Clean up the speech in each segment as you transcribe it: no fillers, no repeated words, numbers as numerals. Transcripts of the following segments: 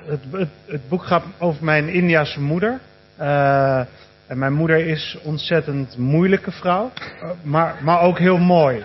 het boek gaat over mijn Indiase moeder. En mijn moeder is een ontzettend moeilijke vrouw, maar ook heel mooi.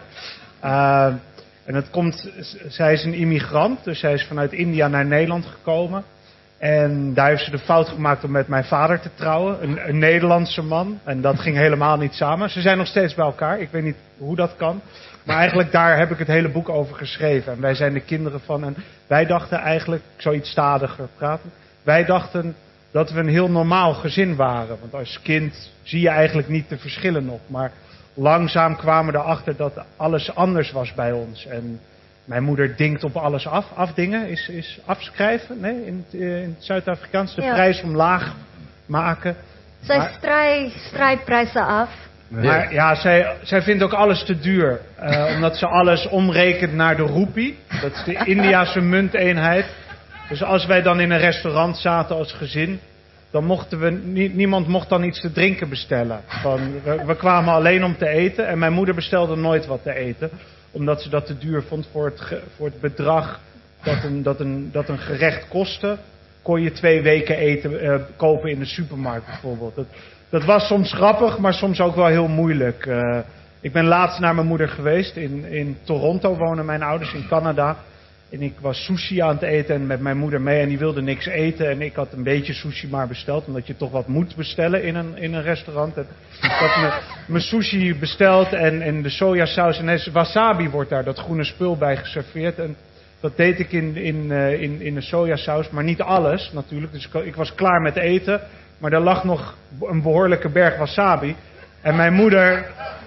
En zij is een immigrant, dus zij is vanuit India naar Nederland gekomen. En daar heeft ze de fout gemaakt om met mijn vader te trouwen, een Nederlandse man. En dat ging helemaal niet samen. Ze zijn nog steeds bij elkaar, ik weet niet hoe dat kan. Maar eigenlijk daar heb ik het hele boek over geschreven. En wij zijn de kinderen van. En wij dachten eigenlijk, ik zou iets stadiger praten. Wij dachten dat we een heel normaal gezin waren. Want als kind zie je eigenlijk niet de verschillen nog. Maar langzaam kwamen we erachter dat alles anders was bij ons. En mijn moeder dinkt op alles af. Afdingen is afschrijven. Nee, in het Zuid-Afrikaans. De prijs omlaag maken. Zij strijdt prijzen af. Maar ja, zij vindt ook alles te duur. Omdat ze alles omrekent naar de roepie. Dat is de Indiase munteenheid. Dus als wij dan in een restaurant zaten als gezin, dan mochten we niemand mocht dan iets te drinken bestellen. We kwamen alleen om te eten en mijn moeder bestelde nooit wat te eten. Omdat ze dat te duur vond voor het bedrag dat een gerecht kostte. Kon je 2 weken eten kopen in de supermarkt bijvoorbeeld. Dat was soms grappig, maar soms ook wel heel moeilijk. Ik ben laatst naar mijn moeder geweest. In Toronto wonen mijn ouders, in Canada. En ik was sushi aan het eten en met mijn moeder mee. En die wilde niks eten. En ik had een beetje sushi maar besteld. Omdat je toch wat moet bestellen in een restaurant. En ik had mijn sushi besteld en de sojasaus. En wasabi wordt daar, dat groene spul, bij geserveerd. En dat deed ik in de sojasaus. Maar niet alles natuurlijk. Dus ik was klaar met eten. Maar er lag nog een behoorlijke berg wasabi. En mijn moeder,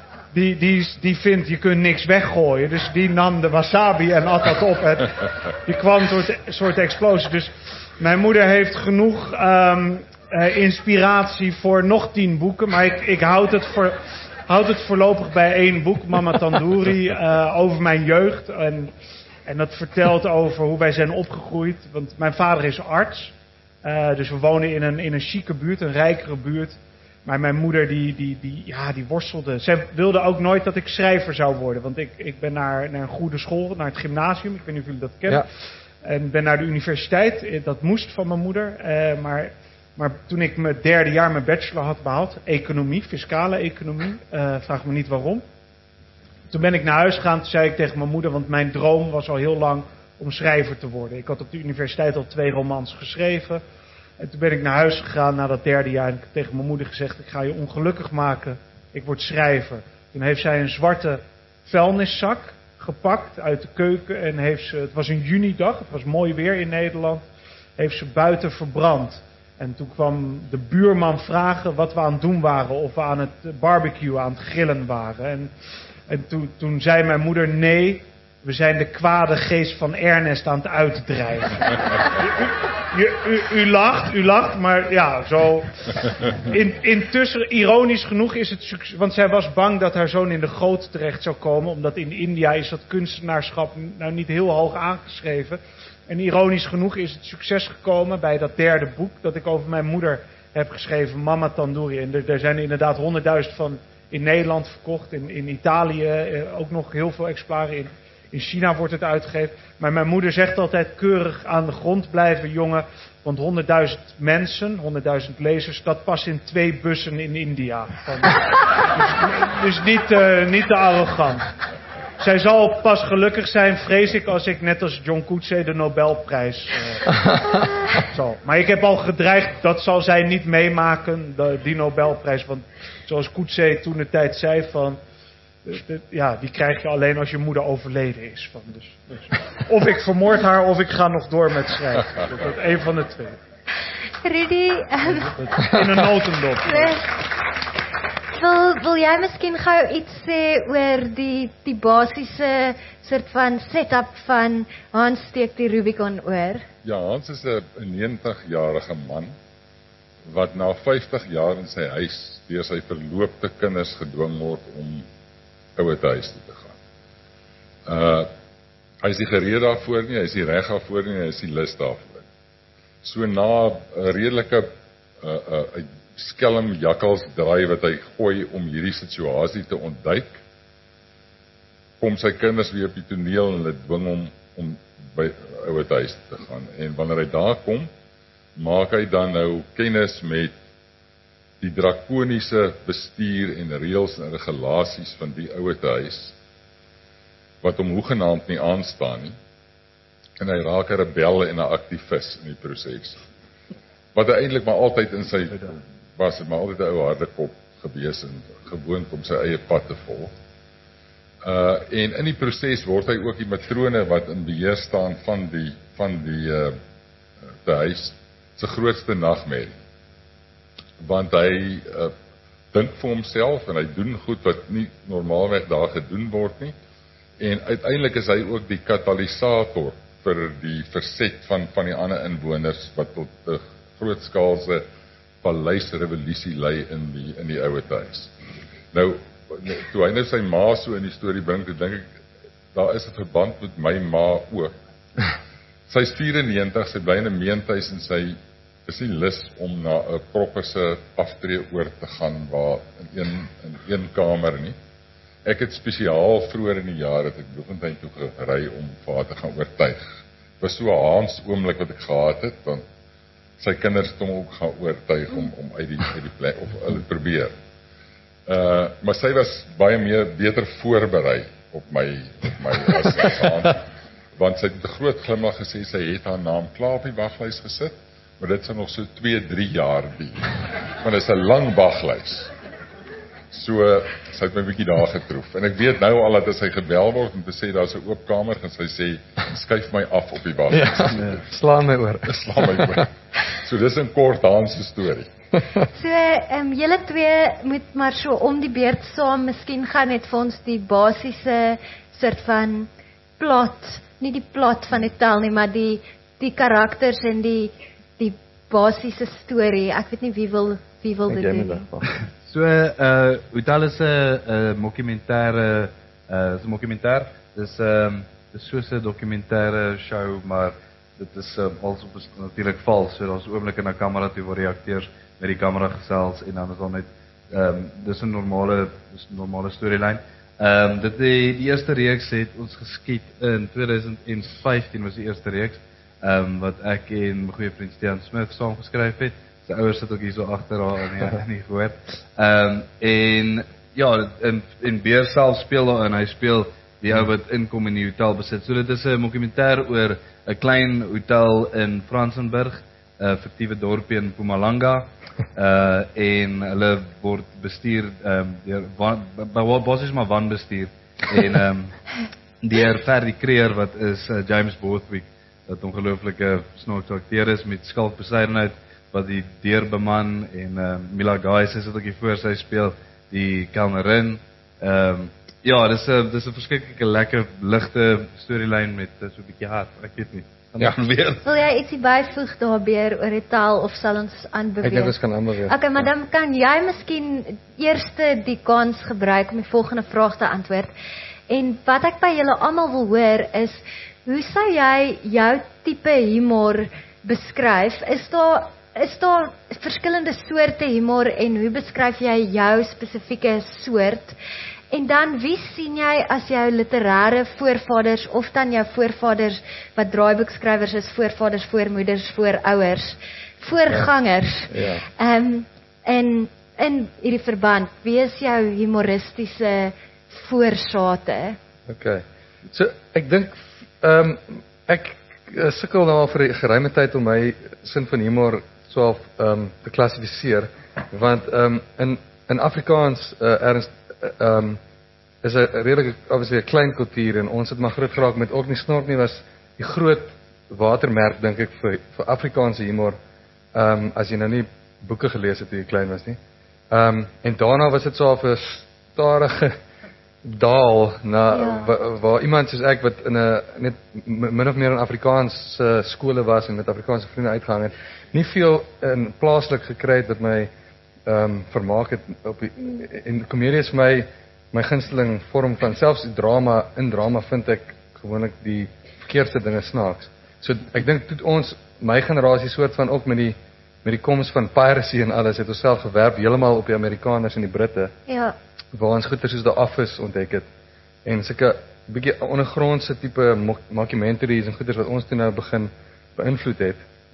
die vindt, je kunt niks weggooien. Dus die nam de wasabi en at dat op. Die kwam tot een soort explosie. Dus mijn moeder heeft genoeg inspiratie voor nog 10 boeken. Maar ik houd het voorlopig bij 1 boek. Mama Tandoori, over mijn jeugd. En dat vertelt over hoe wij zijn opgegroeid. Want mijn vader is arts. Dus we wonen in een chique buurt, een rijkere buurt. Maar mijn moeder die worstelde. Zij wilde ook nooit dat ik schrijver zou worden. Want ik ben naar een goede school, naar het gymnasium. Ik weet niet of jullie dat kennen. Ja. En ben naar de universiteit. Dat moest van mijn moeder. Maar toen ik mijn 3e jaar mijn bachelor had behaald, economie, fiscale economie, vraag me niet waarom. Toen ben ik naar huis gegaan, toen zei ik tegen mijn moeder, want mijn droom was al heel lang om schrijver te worden. Ik had op de universiteit al 2 romans geschreven. En toen ben ik naar huis gegaan na dat 3e jaar en ik heb tegen mijn moeder gezegd, ik ga je ongelukkig maken, ik word schrijver. Toen heeft zij een zwarte vuilniszak gepakt uit de keuken en het was een junidag, het was mooi weer in Nederland, heeft ze buiten verbrand. En toen kwam de buurman vragen wat we aan het doen waren, of we aan het barbecue, aan het grillen waren. En toen zei mijn moeder, nee, we zijn de kwade geest van Ernest aan het uitdrijven. U lacht, maar ja, zo. Intussen, ironisch genoeg is het succes, want zij was bang dat haar zoon in de goot terecht zou komen, omdat in India is dat kunstenaarschap nou niet heel hoog aangeschreven. En ironisch genoeg is het succes gekomen bij dat 3e boek dat ik over mijn moeder heb geschreven, Mama Tandoori. En er zijn inderdaad 100.000 van in Nederland verkocht, in Italië ook nog heel veel exemplaren in China wordt het uitgegeven. Maar mijn moeder zegt altijd keurig aan de grond blijven, jongen. Want 100.000 mensen, 100.000 lezers, dat past in 2 bussen in India. Dus niet te arrogant. Zij zal pas gelukkig zijn, vrees ik, als ik net als John Coetzee de Nobelprijs zal. Maar ik heb al gedreigd, dat zal zij niet meemaken, die Nobelprijs. Want zoals Coetzee toen de tijd zei van, die krijg je alleen als je moeder overleden is. Dus. Of ik vermoord haar of ik ga nog door met schrijven. Dat is een van de 2. Rudy, in een notendop. Wil jij miskien gou iets sê oor die basiese soort van setup van Hans steek die Rubicon oor? Ja, Hans is 'n 90-jarige man wat na 50 jaar in sy huis deur sy verloopte kinders gedwing word om ouerhuis toe te gaan. Hy is nie gereed daarvoor nie, hy is nie reg daarvoor nie, hy is nie lus daarvoor. So na 'n redelike skelm jakkalsdraai wat hy gooi om hierdie situasie te ontduik, kom sy kinders weer op die toneel en hulle dwing hom om by ouerhuis te gaan. En wanneer hy daar kom, maak hy dan nou kennis met die drakoniese bestuur en reëls en regulasies van die ouete huis, wat hom hoegenaamd nie aanstaan nie, en hy raak 'n rebel en 'n aktivis in die proses. Wat hy eintlik maar altyd in sy was, maar altyd 'n ou harde kop gewees en gewoond om sy eie pad te volg. En in die proses word hy ook die matrone wat in beheer staan van die huis se grootste nagmerrie. Want hy dink vir homself en hy doen goed wat nie normaalweg daar gedoen word nie. En uiteindelik is hy ook die katalisator vir die verset van die ander inwoners wat tot 'n grootskaalse paleisrevolusie lei in die ouete huis. Nou, toe hy nou sy ma so in die storie bring, toe dink ek, daar is 'n verband met my ma ook. Sy is 94, sy bly in 'n meentuis en sy is nie lus om na 'n proppese aftree oor te gaan waar in een kamer nie. Ek het spesiaal vroeër in die jaar het ek Bloemfontein toe gery om vir haar te gaan oortuig. Dit was so 'n Hans oomblik wat ek gehad het, want sy kinders het hom ook gaan oortuig om uit die plek of hulle probeer. Maar sy was baie beter voorberei op my as Hans, want sy het met 'n groot glimlag gesê sy het haar naam klaar op die waglys gesit, maar dit sal nog so 2-3 jaar duur. Want dit is 'n lang waglys. So, sy het my 'n bietjie daar getroef. En ek weet nou al dat as sy gebel word om te sê daar's 'n oop kamer, gaan sy sê, skuif my af op die waglys. Ja, slaan my oor. Slaan my oor. So dis 'n kort Hans se storie. So, julle twee moet maar so om die beurt saam, miskien gaan net vir ons die basiese soort van plot, nie die plot van die tel nie, maar die karakters en die basiese storie. Ek weet nie wie wil dit doen. So, Hotel is 'n mockumentêre, is 'n mockumentêr. Dis soos 'n dokumentêre show, maar dit is also natuurlik vals. So daar's oomblikke na kamera toe waar die akteurs met die kamera gesels en dan is daar net dis 'n normale storielyn. Die eerste reeks het ons geskiet in 2015 was die eerste reeks, wat ek en my goeie vriend Stean Smith saam geskryf het. Sy ouers sit ook hier so agter haar in die gehoor. En ja, en Beer self speel daar en hy speel die ou wat inkom in die hotel besit. So dit is 'n dokumentêr oor 'n klein hotel in Fransenburg, 'n fiktiewe dorpie in Mpumalanga, en hulle word bestuur deur basies maar wanbestuur en deur Ferdy Creer wat is James Borthwick, wat ongelooflike snaakse akteur is met skalkbeseidenheid wat die deur beman en Mila Gais is dit ook hier voor sy speel die kelnerin. Ja, dis 'n verskriklike lekker ligte storielyn met so 'n bietjie hart. Ek weet nie. Ja, weer. Wil jy ietsie byvoeg daarbeur oor die taal of sal ons aanbeweeg? Ek dink ons kan aanbeweeg. Okay, maar dan kan jy miskien eers die kans gebruik om die volgende vraag te antwoord. En wat ek by julle almal wil hoor is, hoe sou jy jou tipe humor beskryf? Is daar verskillende soorte humor en hoe beskryf jy jou spesifieke soort? En dan, wie sien jy as jou literêre voorvaders of dan jou voorvaders wat draaiboekskrywers is, voorvaders, voormoeders, voorouers, voorgangers? Ja. En in hierdie verband, wie is jou humoristiese voorsate? Okay. So ek dink ek sukkel nou al vir 'n geruime tyd om my sin van humor so te klassifiseer, want in Afrikaans is 'n redelik obviously 'n klein kultuur en ons het maar groot geraak met ook nie snork nie, was die groot watermerk dink ek vir Afrikaanse humor, as jy nou nie boeke gelees het toe jy klein was nie. En daarna was dit so 'n stadige daal na waar iemand soos ek wat in 'n net min of meer in Afrikaans skole was en met Afrikaanse vriende uitgehang het, nie veel in plaaslik gekry het wat my vermaak het op en komedie is my gunsteling vorm van selfs drama vind ek gewoonlik die verkeerdste dinge snaaks. So ek dink toe ons my generasie soort van ook met die koms van piracy en alles het ons self gewerp heeltemal op die Amerikaners en die Britte. Ja. Waar ons goeie soos The Office ontdek het en sulke bietjie ondergrondse tipe mockumentaries en goeders wat ons toe nou begin beïnvloed het.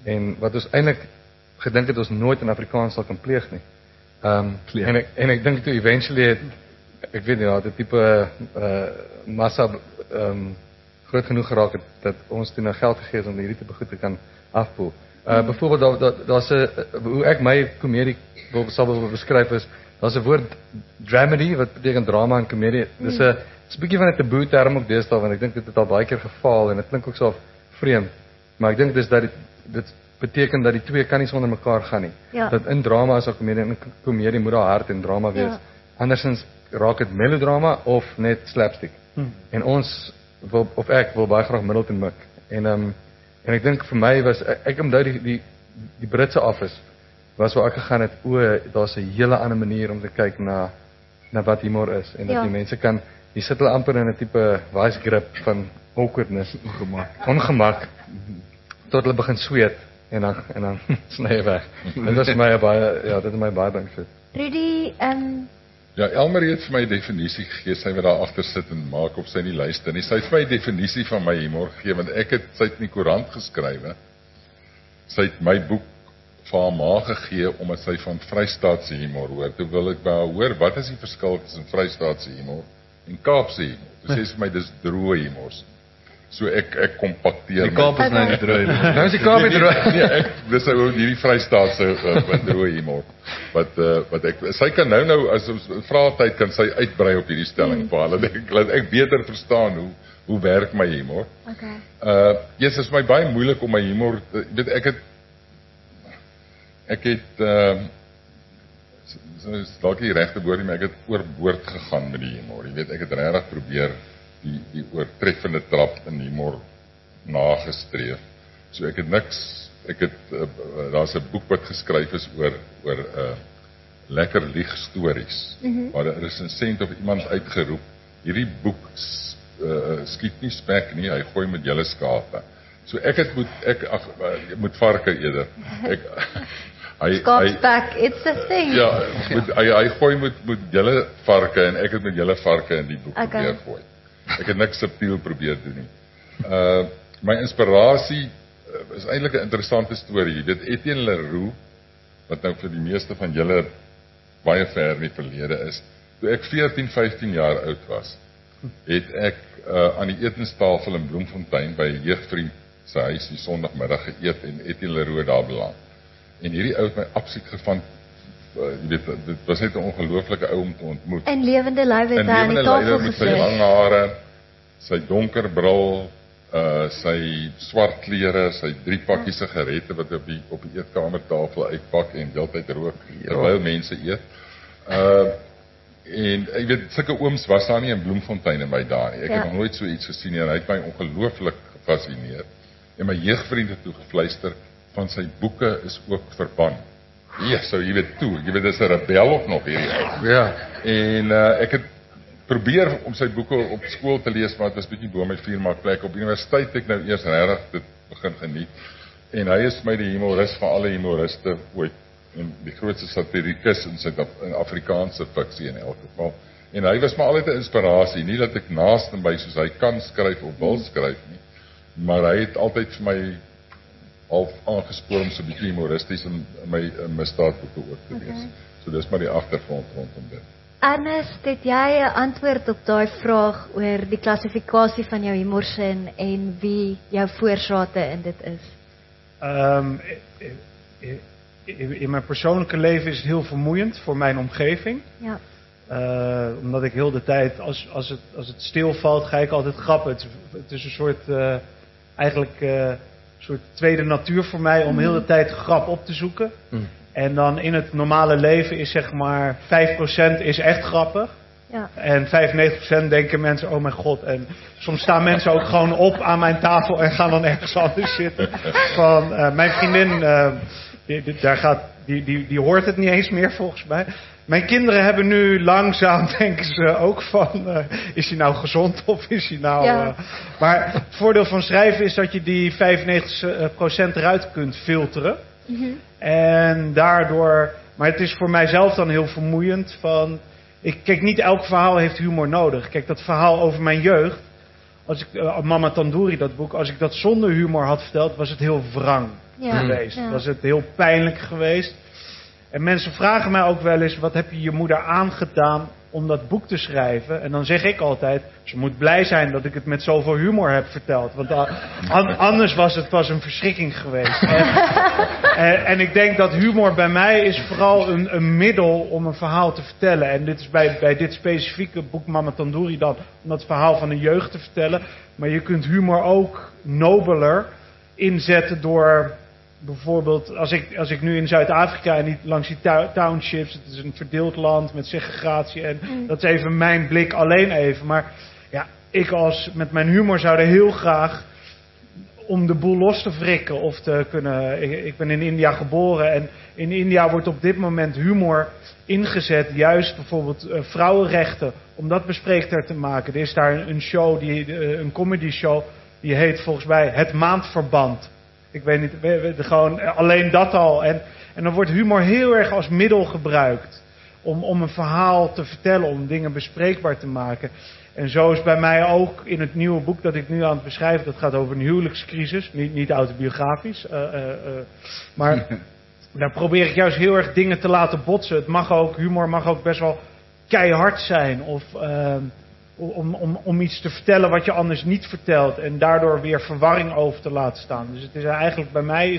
en wat ons eintlik gedink het ons nooit in Afrikaans sal kan pleeg nie. En ek dink toe eventually ek weet nie, ja, dit tipe massa groot genoeg geraak het dat ons toe nou geld gegee het om hierdie tipe goed te kan afpoel. Byvoorbeeld daar's 'n hoe ek my komedie wil beskryf is, daar's 'n woord dramedy wat beteken drama en komedie. Dis 'n bietjie van 'n taboe term ook deesdae, want ek dink dit het al baie keer gefaal en dit klink ook so vreemd. Maar ek dink dis dat dit beteken dat die twee kan nie sonder mekaar gaan nie. Ja. Dat in drama is daar komedie, in komedie moet daar hart en drama wees. Ja. Andersins raak dit melodrama of net slapstick. En ons wil, of ek wil baie graag Middleton mik. En ek dink vir my was ek onthou die Britse Office was waar ek gegaan het, daar's 'n hele ander manier om te kyk na wat humor is en dat die mense kan, jy sit hulle amper in 'n tipe vice grip van awkwardness, ongemak tot hulle begin sweet en dan sny hy weg. Dit was my baie dit het my baie beïnvloed. Rudy, Ja, Elmer het vir my 'n definisie gegee, sy wat daar agter sit en maak of sy nie luister nie. Sy het vir my 'n definisie van my humor gegee, want sy het in die koerant geskrywe. Sy het my boek vir haar ma gegee, omdat sy van Vrystaatse humor hoor. Toe wil ek by haar hoor, wat is die verskil tussen Vrystaatse humor en Kaapse humor? Toe sê sy vir my, dis droë humor. So ek kompakteer Die Kaap is nou nie droog nie. Nou is die Kaap nie droog. Nee, dis ou hierdie Vrystaatse droë humor. Wat sy kan nou as ons vra tyd kan sy uitbrei op hierdie stelling vir hulle. Laat ek beter verstaan hoe werk my humor. okay. Dit is my baie moeilik om my humor, weet ek het is dalk nie die regte woord nie, maar ek het oorboord gegaan met die humor. Jy weet, ek het regtig probeer die oortreffende trap in humor nagestreef. So ek het daar's 'n boek wat geskryf is oor lekker lieg stories. Maar 'n resensent of iemand uitgeroep, hierdie boek skiet nie spek nie, hy gooi met julle skape. So ek moet varke eerder. Skapsback, it's a thing. Ja, hy gooi met julle varke en ek het met julle varke in die boek probeer gooi. Ek het niks subtiel probeer doen nie. My inspirasie is eintlik 'n interessante storie. Jy weet, Etienne Leroux, wat nou vir die meeste van julle baie ver in die verlede is. Toe ek 14, 15 jaar oud was, het ek aan die etenstafel in Bloemfontein by 'n jeugvriend se huis die Sondagmiddag geëet en Etienne Leroux daar beland. En hierdie ou het my absoluut gevang. Jy weet, dit was net 'n ongelooflike ou om te ontmoet. In lewende lywe het hy aan die tafel met sy gesit. lang hare, sy donker bril, sy swart klere, sy 3 pakkies sigarette wat op die eetkamertafel uitpak en heeltyd rook terwyl mense eet. En ek weet, sulke ooms was daar nie in Bloemfontein en my daar nie. Ek het nog nooit so iets gesien nie en hy het my ongelooflik gefascineer. En my jeugvriend het toe gefluister van sy boeke is ook verban. Ja, so jy weet dis 'n rebel ook nog hierdie ou. Ja. En ek het probeer om sy boeke op skool te lees, maar dit was bietjie bo my vuurmaakplek. Op universiteit het ek nou eers regtig dit begin geniet. En hy is my die humoris van alle humoriste ooit. En die grootste satirikus in Afrikaanse fiksie in elk geval. En hy was maar altyd 'n inspirasie, nie dat ek naaste by soos hy kan skryf of wil skryf nie, maar hy het altyd vir my half aangespoor om so 'n bietjie humoristies in my misdaadboeke ook te lees. So dis maar die agtergrond rondom dit. Ernest, het jy 'n antwoord op daai vraag oor die klassifikasie van jou humorsin en wie jou voorsate in dit is? In mijn persoonlijke leven is het heel vermoeiend voor mijn omgeving. Ja. Omdat ik heel de tijd, als het stilvalt, ga ik altijd grappen. Het is een soort, eigenlijk een soort tweede natuur voor mij om heel de tijd grap op te zoeken. En dan in het normale leven is zeg maar 5% is echt grappig. Ja. En 95% denken mensen, oh mijn god. En soms staan mensen ook gewoon op aan mijn tafel en gaan dan ergens anders zitten. Van mijn vriendin, die hoort het niet eens meer volgens mij. Mijn kinderen hebben nu langzaam, denken ze ook van, is hij nou gezond of is hij nou... Ja. Maar het voordeel van schrijven is dat je die 95% eruit kunt filteren. En daardoor, maar het is voor mijzelf dan heel vermoeiend van... Kijk, niet elk verhaal heeft humor nodig. Kijk, dat verhaal over mijn jeugd, als ik Mama Tandoori, dat boek, als ik dat zonder humor had verteld, was het heel wrang. geweest. Was het heel pijnlijk geweest. En mensen vragen mij ook wel eens, wat heb je moeder aangedaan om dat boek te schrijven? En dan zeg ik altijd, ze moet blij zijn dat ik het met zoveel humor heb verteld. Want anders was het pas een verschrikking geweest. En ik denk dat humor bij mij is vooral een middel om een verhaal te vertellen. En dit is bij dit specifieke boek Mama Tandoori dan om dat verhaal van een jeugd te vertellen. Maar je kunt humor ook nobeler inzetten door... Bijvoorbeeld, als ik nu in Zuid-Afrika en niet langs die townships, het is een verdeeld land met segregatie en dat is even mijn blik alleen even. Maar ja, met mijn humor zou er heel graag om de boel los te wrikken of te kunnen. Ik ben in India geboren en in India wordt op dit moment humor ingezet, juist bijvoorbeeld vrouwenrechten, om dat bespreekbaar te maken. Er is daar een show, een comedy show, die heet volgens mij Het Maandverband. Ik weet niet, gewoon alleen dat al. En dan wordt humor heel erg als middel gebruikt. Om een verhaal te vertellen, om dingen bespreekbaar te maken. En zo is bij mij ook in het nieuwe boek dat ik nu aan het beschrijven. Dat gaat over een huwelijkscrisis. Niet autobiografisch. Maar daar probeer ik juist heel erg dingen te laten botsen. Humor mag ook best wel keihard zijn. Of... Om iets te vertellen wat je anders niet vertelt. En daardoor weer verwarring over te laten staan. Dus het is eigenlijk, bij mij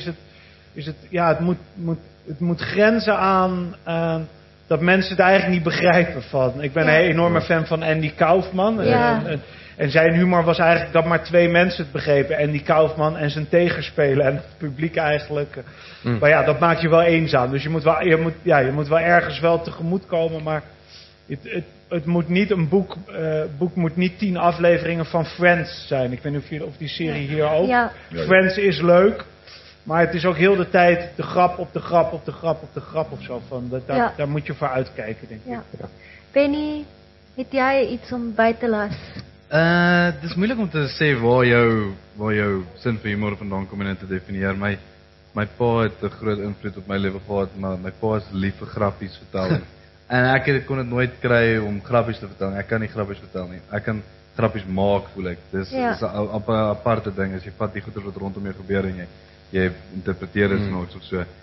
het moet grenzen aan dat mensen het eigenlijk niet begrijpen van. Ik ben een enorme fan van Andy Kaufman. Ja. En zijn humor was eigenlijk dat maar 2 mensen het begrepen. Andy Kaufman en zijn tegenspeler. En het publiek eigenlijk. Maar ja, dat maakt je wel eenzaam. Dus je moet wel ergens wel tegemoet komen. Maar het moet niet een boek moet niet 10 afleveringen van Friends zijn. Ik weet niet of die serie hier ook. Ja. Friends is leuk, maar het is ook heel de tijd de grap op de grap op de grap op de grap of zo. Daar moet je voor uitkijken, denk ik. Ja. Penny, het jy iets om by te las? Het is moeilijk om te sê waar jou sin vir humor vandaan kom en te definieer. My pa het 'n groot invloed op my lewe gehad, maar my pa is lief vir grappies vertel. En ek kon dit nooit kry om grappies te vertel. Ek kan nie grappies vertel nie. Ek kan grappies maak, voel ek. Dis 'n aparte ding as jy vat die goeie wat rondom jou gebeur en jy interpreteer dit snaaks of so.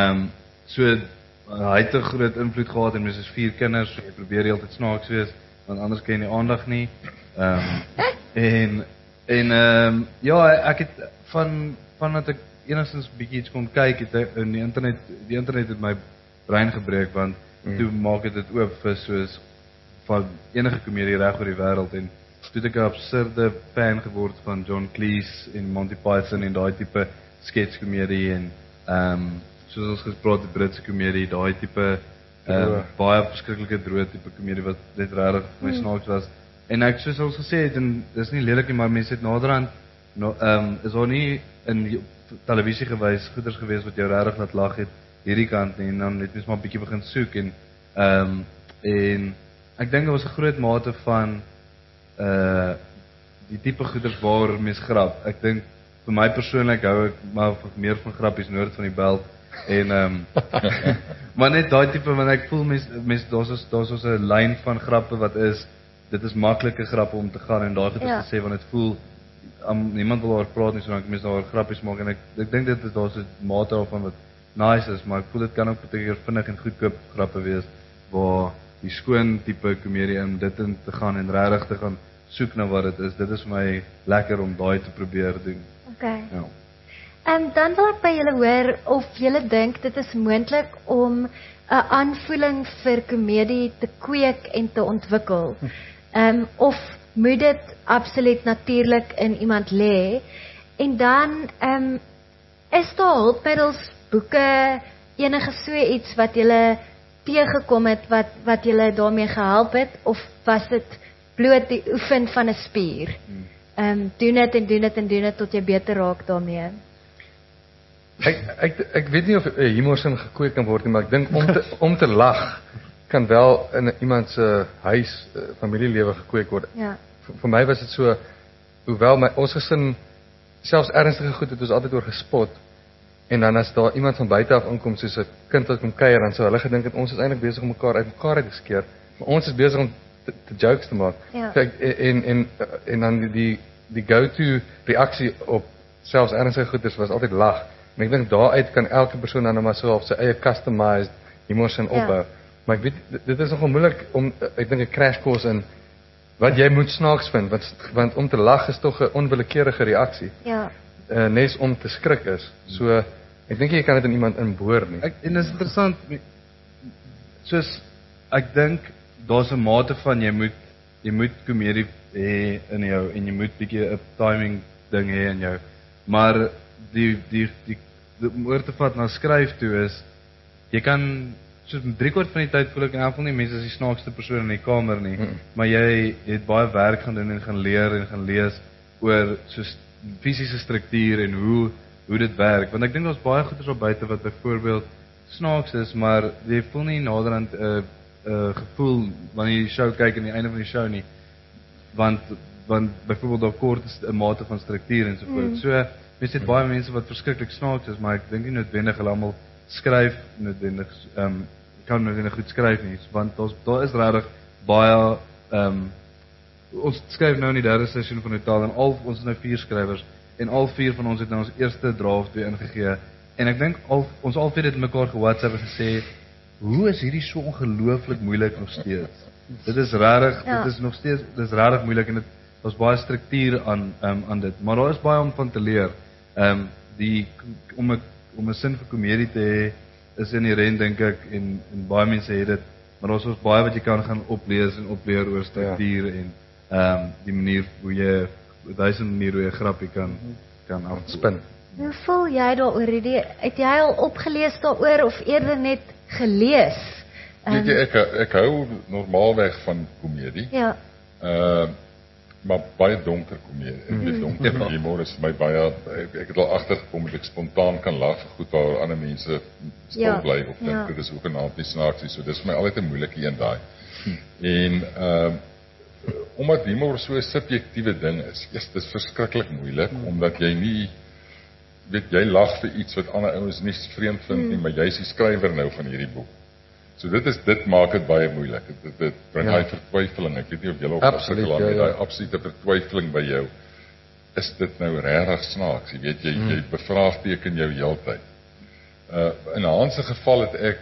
Hy het 'n groot invloed gehad en mens is 4 kinders, so jy probeer heeltyd snaaks wees, want anders kry jy nie aandag nie. Ek het vandat ek enigstens bietjie iets kon kyk, het in die internet het my brein gebreek, want toe maak dit oop vir soos van enige komedie reg oor die wêreld en toe het ek 'n absurde fan geword van John Cleese en Monty Python en daai tipe sketskomedie en soos ons gespreek die Britse komedie, daai tipe baie verskriklike droë tipe komedie wat net regtig my snaaks was. En ek soos ons gesê het en dis nie lelik nie, maar mense het naderhand is daar nie in televisie gewys goeders gewees wat jou regtig laat lag het hierdie kant nie, en dan het mens maar 'n bietjie begin soek en ek dink daar was 'n groot mate van die tipe goeders waar mens grap. Ek dink vir my persoonlik hou ek maar meer van grappies noord van die belt en maar net daai tipe, want ek voel mens daar's so 'n lyn van grappe wat dit is maklike grappe om te gaan en daai goeders te sê, want dit voel niemand wil oor praat nie, so dan mens daar grappies maak en ek dink dit is daar's 'n mate daarvan wat nice is, maar ek voel dit kan ook baie keer vinnig en goedkoop grappe wees waar die skoon tipe komedie in dit in te gaan en regtig te gaan soek na wat dit is. Dit is vir my lekker om daai te probeer doen. Okay. Ja. En dan wil ek by julle hoor of julle dink dit is moontlik om 'n aanvoeling vir komedie te kweek en te ontwikkel. Of moet dit absoluut natuurlik in iemand lê? En dan is daar hulpmiddels, boeke, enige so iets wat julle teëgekom het wat julle daarmee gehelp het, of was dit bloot die oefen van 'n spier? Doen dit en doen dit en doen dit tot jy beter raak daarmee. Ek weet nie of humor sin gekweek kan word nie, maar ek dink om te lag kan wel in iemand se huis, familielewe gekweek word. Ja. Vir my was dit so, hoewel ons gesin selfs ernstige goed het ons altyd oor gespot. En dan as daar iemand van buite af inkom, soos 'n kind wat kom kuier, dan sou hulle gedink het ons is eintlik besig om mekaar uit mekaar te skeer, maar ons is besig om te jokes te maak. Ja. Kijk, en dan die go-to reaksie op selfs ernstige goeders was altyd lag. Maar ek dink daaruit kan elke persoon dan maar so op sy eie customized humor sin opbou. Maar ek weet dit is nogal moeilik om ek dink 'n crash course in wat jy moet snaaks vind want om te lag is tog 'n onwillekeurige reaksie. Ja. Nes om te skrik is. So ek dink jy kan dit in iemand inboor nie. En dit is interessant soos ek dink daar's 'n mate van jy moet komedie hê in jou en jy moet bietjie 'n timing ding hê in jou. Maar die oor te vat na skryf toe is jy kan soos 3/4 van die tyd voel ek in elk geval nie mense is die snaakste persoon in die kamer nie, maar jy het baie werk gaan doen en gaan leer en gaan lees oor soos fisiese struktuur en hoe dit werk, want ek dink daar's baie goeders op buite wat byvoorbeeld snaaks is, maar jy voel nie naderhand 'n gevoel wanneer jy die show kyk aan die einde van die show nie, want byvoorbeeld daar kort is 'n mate van struktuur en so voort. So mense het baie mense wat verskriklik snaaks is, maar ek dink nie noodwendig hulle almal skryf noodwendig kan noodwendig goed skryf nie, want daar is regtig baie ons skryf nou in die 3de seisoen van Hotel en ons is nou 4 skrywers en al 4 van ons het nou ons eerste draft weer ingegee en ek dink ons al 4 het mekaar ge-WhatsApp en gesê hoe is hierdie so ongelooflik moeilik nog steeds. Dit is regtig, dit is nog steeds dis regtig moeilik en daar's baie struktuur aan dit, maar daar is baie om van te leer. Om 'n sin vir komedie te hê is inherent dink ek en baie mense het dit, maar daar's ook baie wat jy kan gaan oplees en opleer oor struktuur en die manier hoe jy 1000 maniere hoe jy 'n grappie kan afspin. Hoe voel jy daaroor? Het jy al opgelees daaroor of eerder net gelees? Weet jy, ek hou normaalweg van komedie. Ja. Maar baie donker komedie. Ek weet donker humor is vir my baie ek het al agtergekom dat ek spontaan kan lag vir goed waar ander mense stil bly of dink dit is hoegenaamd nie snaaks nie. So dis vir my altyd 'n moeilike een daai. En omdat humor so 'n subjektiewe ding is, dit is verskriklik moeilik omdat jy nie weet jy lag vir iets wat ander ouens nie vreemd vind nie, maar jy's die skrywer nou van hierdie boek. So dit maak dit baie moeilik. Dit bring daai vertwyfeling. Ek weet nie of jy op daai absolute vertwyfeling by jou. Is dit nou regtig snaaks? Jy weet jy bevraagteken jou heeltyd. In Hans se geval het ek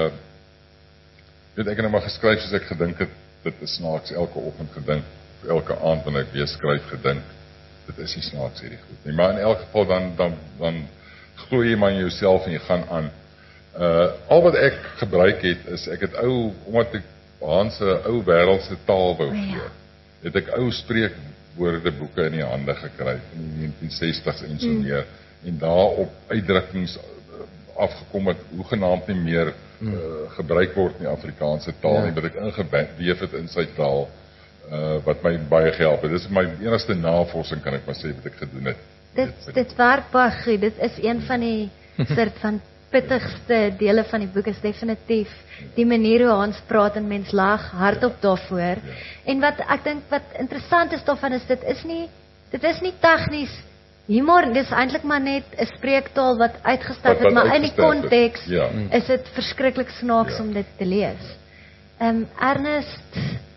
weet ek het nou maar geskryf soos ek gedink het dit is snaaks elke oggend gedink, elke aand wanneer ek weer skryf gedink. Dit is nie snaaks hierdie goed nie, maar in elk geval dan glo jy maar in jouself en jy gaan aan. Al wat ek gebruik het ek het omdat ek Hans se ou wêreldse taal wou gee, het ek ou spreekwoordeboeke in die hande gekry in die 1960s en so meer en daarop uitdrukkings afgekom wat hoegenaamd nie meer gebruik word in die Afrikaanse taal nie, wat ek ingeweef het in sy taal wat my baie gehelp het. Dis my enigste navorsing kan ek maar sê wat ek gedoen het. Dit werk baie goed. Dit is een van die soort van pittigste dele van die boek is definitief die manier hoe Hans praat en mens lag hardop daarvoor. En wat ek dink wat interessant is daarvan is dit is nie tegnies humor, dit is eintlik maar net 'n spreektaal wat uitgestap het, maar in die konteks is dit verskriklik snaaks om dit te lees. Ernest?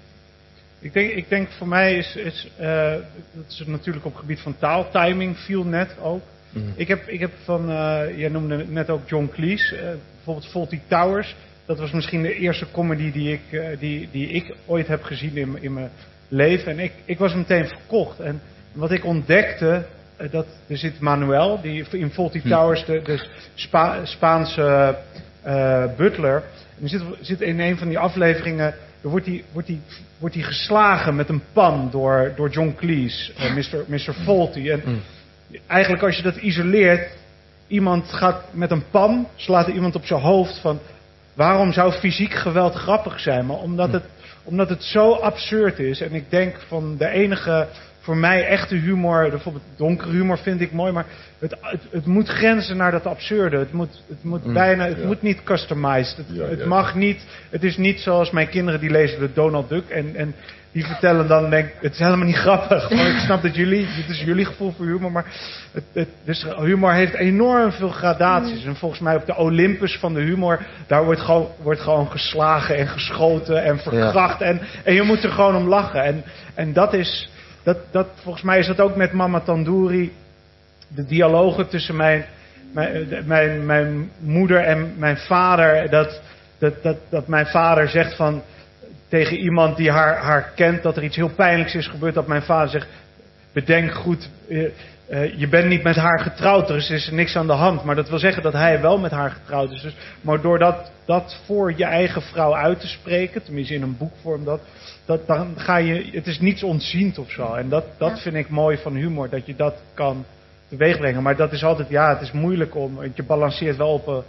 Ik denk voor mij dat is natuurlijk op het gebied van taaltiming viel net ook. Ik heb van, jij noemde net ook John Cleese, bijvoorbeeld Fawlty Towers. Dat was misschien de eerste comedy die ik ooit heb gezien in mijn leven. En ik was meteen verkocht. En wat ik ontdekte, er zit Manuel, die in Fawlty Towers de Spaanse butler. En er zit in een van die afleveringen, wordt hij geslagen met een pan door John Cleese, Mr. Fawlty. En eigenlijk als je dat isoleert, iemand gaat met een pan, slaat er iemand op zijn hoofd van, waarom zou fysiek geweld grappig zijn? Maar omdat het zo absurd is. En ik denk van de enige, voor mij echte humor, bijvoorbeeld donkere humor vind ik mooi, maar het moet grenzen naar dat absurde. Het moet niet customized. Het mag niet, het is niet zoals mijn kinderen die lezen de Donald Duck en die vertellen dan, denk ik, het is helemaal niet grappig. Maar ik snap dat dit is jullie gevoel voor humor, maar dus humor heeft enorm veel gradaties. En volgens mij op de Olympus van de humor, daar wordt gewoon geslagen en geschoten en verkracht. En je moet er gewoon om lachen. En dat is, volgens mij is dat ook met Mama Tandoori. De dialogen tussen mijn moeder en mijn vader, dat mijn vader zegt van tegen iemand die haar kent dat er iets heel pijnlijks is gebeurd, dat mijn vader zegt, bedenk goed, je bent niet met haar getrouwd, er is niks aan de hand. Maar dat wil zeggen dat hij wel met haar getrouwd is. Dus, maar door dat voor je eigen vrouw uit te spreken, tenminste in een boekvorm, dan ga je, het is niets ontziend of zo. En dat vind ik mooi van humor, dat je dat kan teweeg brengen. Maar dat is altijd, het is moeilijk want je balanceert wel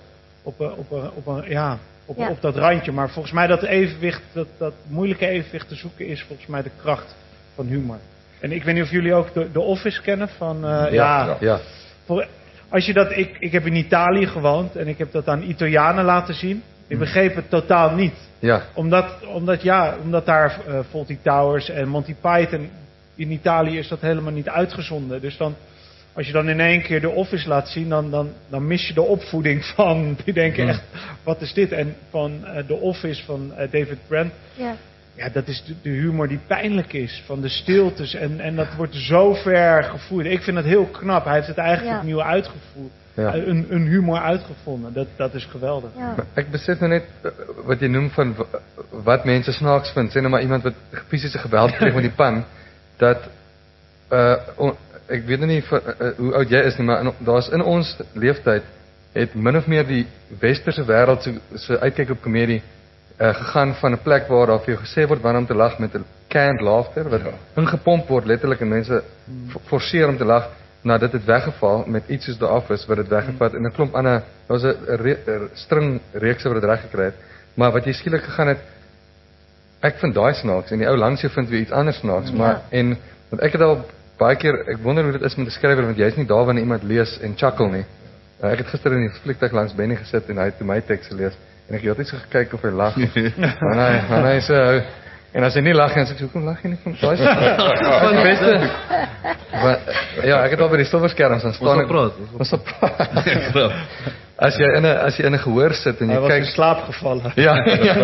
op dat randje. Maar volgens mij dat evenwicht, dat moeilijke evenwicht te zoeken is volgens mij de kracht van humor. En ik weet niet of jullie ook The Office kennen van... Ja. Als je dat... Ik heb in Italië gewoond en ik heb dat aan Italianen laten zien. Ik begreep het totaal niet. Ja. Omdat daar Fawlty Towers en Monty Python... In Italië is dat helemaal niet uitgezonden. Dus dan... Als je dan in één keer The Office laat zien, dan mis je de opvoeding van... Die denken echt, wat is dit? En van The Office van David Brent... Ja, dat is de humor die pijnlijk is, van de stiltes. En dat wordt zo ver gevoerd. Ik vind het heel knap. Hij heeft het eigenlijk opnieuw uitgevoerd. Ja. Een humor uitgevonden. Dat is geweldig. Ja. Ek besef nou net wat jy noem van wat mense snaaks vind. Sê nou maar iemand wat fisiese geweld pleeg met die pan. Dat, ek weet nou nie hoe oud jy is nie, maar daar's in ons leeftyd het min of meer die westerse wêreld se uitkyk op komedie gegaan van 'n plek waar daar vir jou gesê word wanneer om te lag met 'n canned laughter wat ingepomp word letterlik en mense forceer om te lag, nou dit het weggeval met iets soos The Office wat dit weggevat en 'n klomp ander, daar's 'n string reekse wat dit reg gekry het, maar wat jy skielik gegaan het, ek vind daai snaaks en die ou langs jou vind weer iets anders snaaks, maar en want ek het al baie keer, ek wonder hoe dit is met 'n skrywer want jy's nie daar wanneer iemand lees en chuckle nie. Ek het gister in die vliegtuig langs Benny gesit en hy het my teks gelees. En ek het altyd so gekyk of hy lag. En hy sê, en as hy nie lag nie, dan sê ek, hoekom lag jy nie van daai? Van die beste. Maar, ja, ek het al by die silverskerms gaan staan. Ons op praat. As jy in 'n gehoor sit en jy kyk... Hy was in slaap gevallen. Ja.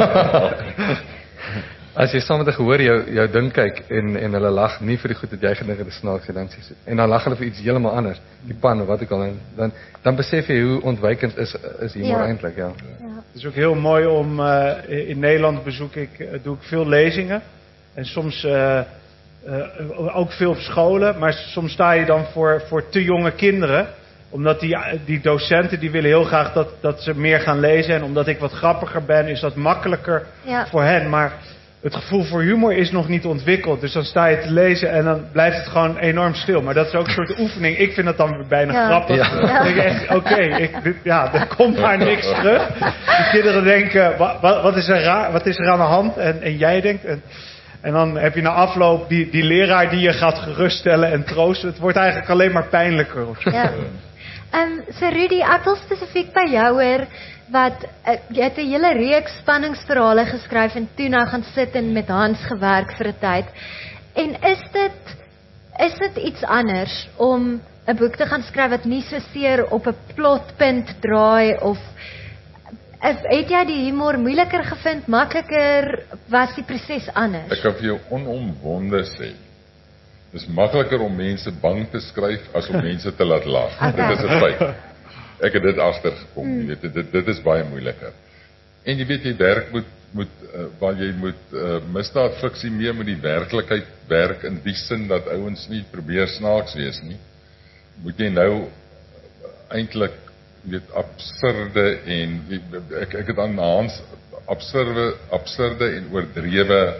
As jy saam met 'n gehoor jou ding kyk en hulle lag nie vir die goed wat jy gedink het is snaaks en dan lag hulle vir iets heeltemal anders, die pan of wat ook al, dan besef jy hoe ontwykend is humor eintlik, ja. Het is ook heel mooi om, in Nederland doe ik veel lezingen. En soms ook veel op scholen. Maar soms sta je dan voor te jonge kinderen. Omdat die docenten die willen heel graag dat ze meer gaan lezen. En omdat ik wat grappiger ben, is dat makkelijker voor hen. Maar het gevoel voor humor is nog niet ontwikkeld. Dus dan sta je te lezen en dan blijft het gewoon enorm stil. Maar dat is ook een soort oefening. Ik vind dat dan bijna grappig. Ja. Dan denk ik echt, er komt maar niks terug. De kinderen denken, wat is er aan de hand? En jij denkt... En dan heb je na afloop die leraar die je gaat geruststellen en troosten. Het wordt eigenlijk alleen maar pijnlijker. Ja. So Rudy, ek wil spesifiek by jou hoor, wat jy het 'n hele reeks spanningsverhale geskryf en toe nou gaan sit en met Hans gewerk vir 'n tyd. En is dit iets anders om 'n boek te gaan skryf wat nie so seer op 'n plotpunt draai of het jy die humor moeiliker gevind, makliker, was die proses anders? Ek kan vir jou onomwonde sê. Dis makliker om mense bang te skryf as om mense te laat lag. Okay. Dit is 'n feit. Ek het dit agtergekom, jy weet, dit is baie moeiliker. En jy weet jy werk waar jy moet misdaadfiksie mee met die werklikheid werk in die sin dat ouens nie probeer snaaks wees nie. Moet jy nou eintlik weet absurde en ek het aan Hans absurde en oordrewe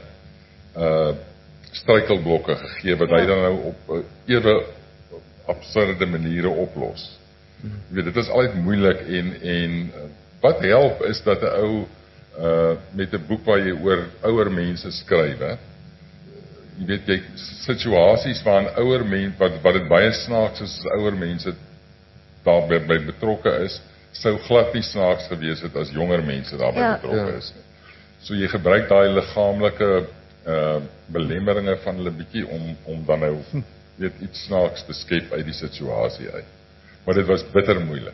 struikelblokke gegee wat hy dan nou op ewe absurde maniere oplos. Jy weet, dit is altyd moeilik en wat help is dat 'n ou met 'n boek waar jy oor ouer mense skryf, jy weet jy situasies waarin ouer mense wat dit baie snaaks is as ouer mense daarbey betrokke is, sou glad nie snaaks gewees het as jonger mense daarbey betrokke is. So jy gebruik daai liggaamlike belemmeringe van hulle bietjie om dan nou weet iets snaaks te skep uit die situasie uit. Maar dit was bitter moeilik.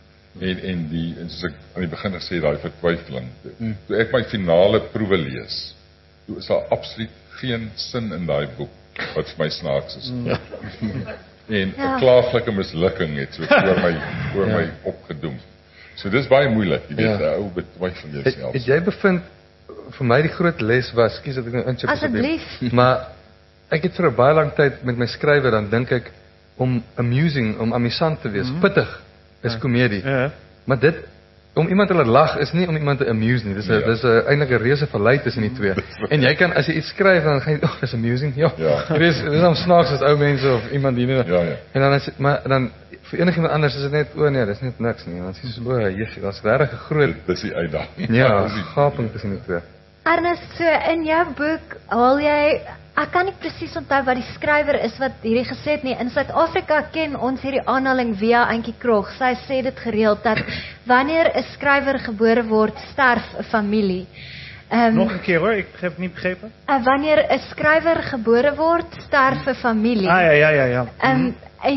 En soos ek aan die begin gesê daai vertwyfeling. Toe ek my finale proewe lees, toe is daar absoluut geen sin in daai boek wat vir my snaaks is. en 'n klaarlike mislukking het so voor my opgedoem. So dis baie moeilik, jy weet, 'n ou betwyfel van jouself. Het jy bevind vir my die groot les was, skus dat ek nou inchip Asseblief. maar ek het vir 'n baie lang tyd met my skrywer dan dink ek om amusing, om amusant te wees, pittig is komedie. Ja. Maar dit om iemand te laat lag is nie om iemand te amuse nie. Dis 'n dis 'n eintlik 'n reuse verlei tussen die twee. En jy kan as jy iets skryf dan gaan jy, dis amusing. Ja. Dis dan snaaks as ou mense of iemand die Ja. En dan is maar dan vir enigiemand anders is dit net nee, dis net niks nie. Dan sê jy so, Jesus, daar's regtig 'n groot Dis die uitdaging. ja, gaping tussen die twee. Ernest, so in jou boek haal jy, ek kan nie presies onthou wat die skrywer is wat hierdie gesê het nie. In Suid-Afrika ken ons hierdie aanhaling via Auntie Krog. Sy sê dit gereeld dat wanneer 'n skrywer gebore word, sterf 'n familie. Nog een keer hoor, ik heb het niet begrepen. Wanneer 'n skrywer gebore word, sterf 'n familie. Ja. En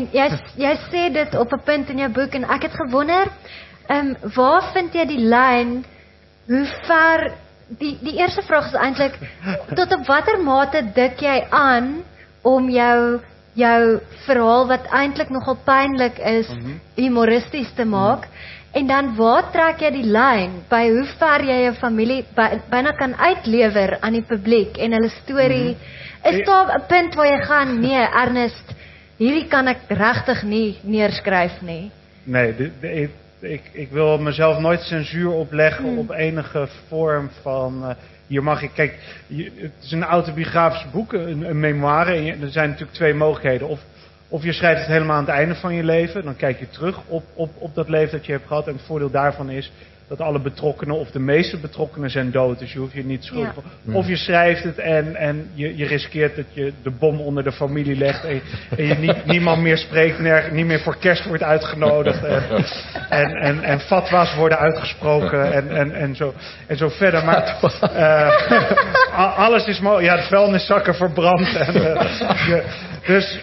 jy sê dit op 'n punt in jou boek en ek het gewonder, waar vind jy die lyn, hoe ver, die eerste vraag is eintlik, tot op watter mate dik jy aan om jou verhaal wat eintlik nogal pynlik is, humoristies te maak, en dan waar trek jy die lyn, by hoe ver jy jou familie byna kan uitlewer aan die publiek, en hulle storie, is daar 'n punt waar jy gaan, nee Ernest, hierdie kan ek regtig nie neerskryf nie. Nee, ik wil mezelf nooit censuur opleggen op enige vorm van... hier mag ik... Kijk, het is een autobiografisch boek, een memoire. En er zijn natuurlijk twee mogelijkheden. Of je schrijft het helemaal aan het einde van je leven. Dan kijk je terug op dat leven dat je hebt gehad. En het voordeel daarvan is dat alle betrokkenen of de meeste betrokkenen zijn dood. Dus je hoeft je niet schuldig voor. Of je schrijft het en je riskeert dat je de bom onder de familie legt. En je niemand meer spreekt, niet meer voor kerst wordt uitgenodigd. En fatwa's worden uitgesproken en zo verder. Maar alles is mogelijk. Ja, de vuilniszakken verbrand. Dus...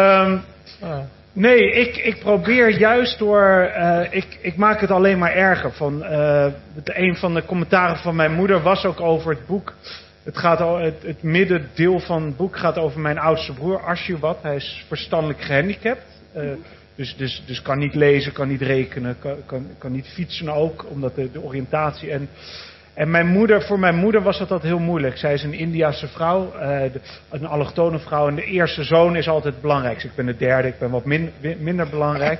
Nee, ik probeer juist door... Ik maak het alleen maar erger. Een van de commentaren van mijn moeder was ook over het boek. Het middendeel van het boek gaat over mijn oudste broer, Ashuwat. Hij is verstandelijk gehandicapt. Dus kan niet lezen, kan niet rekenen, kan niet fietsen ook. Omdat de oriëntatie... En voor mijn moeder was dat heel moeilijk. Zij is een Indiase vrouw, een allochtone vrouw. En de eerste zoon is altijd het belangrijkste. Ik ben de derde, ik ben wat minder belangrijk.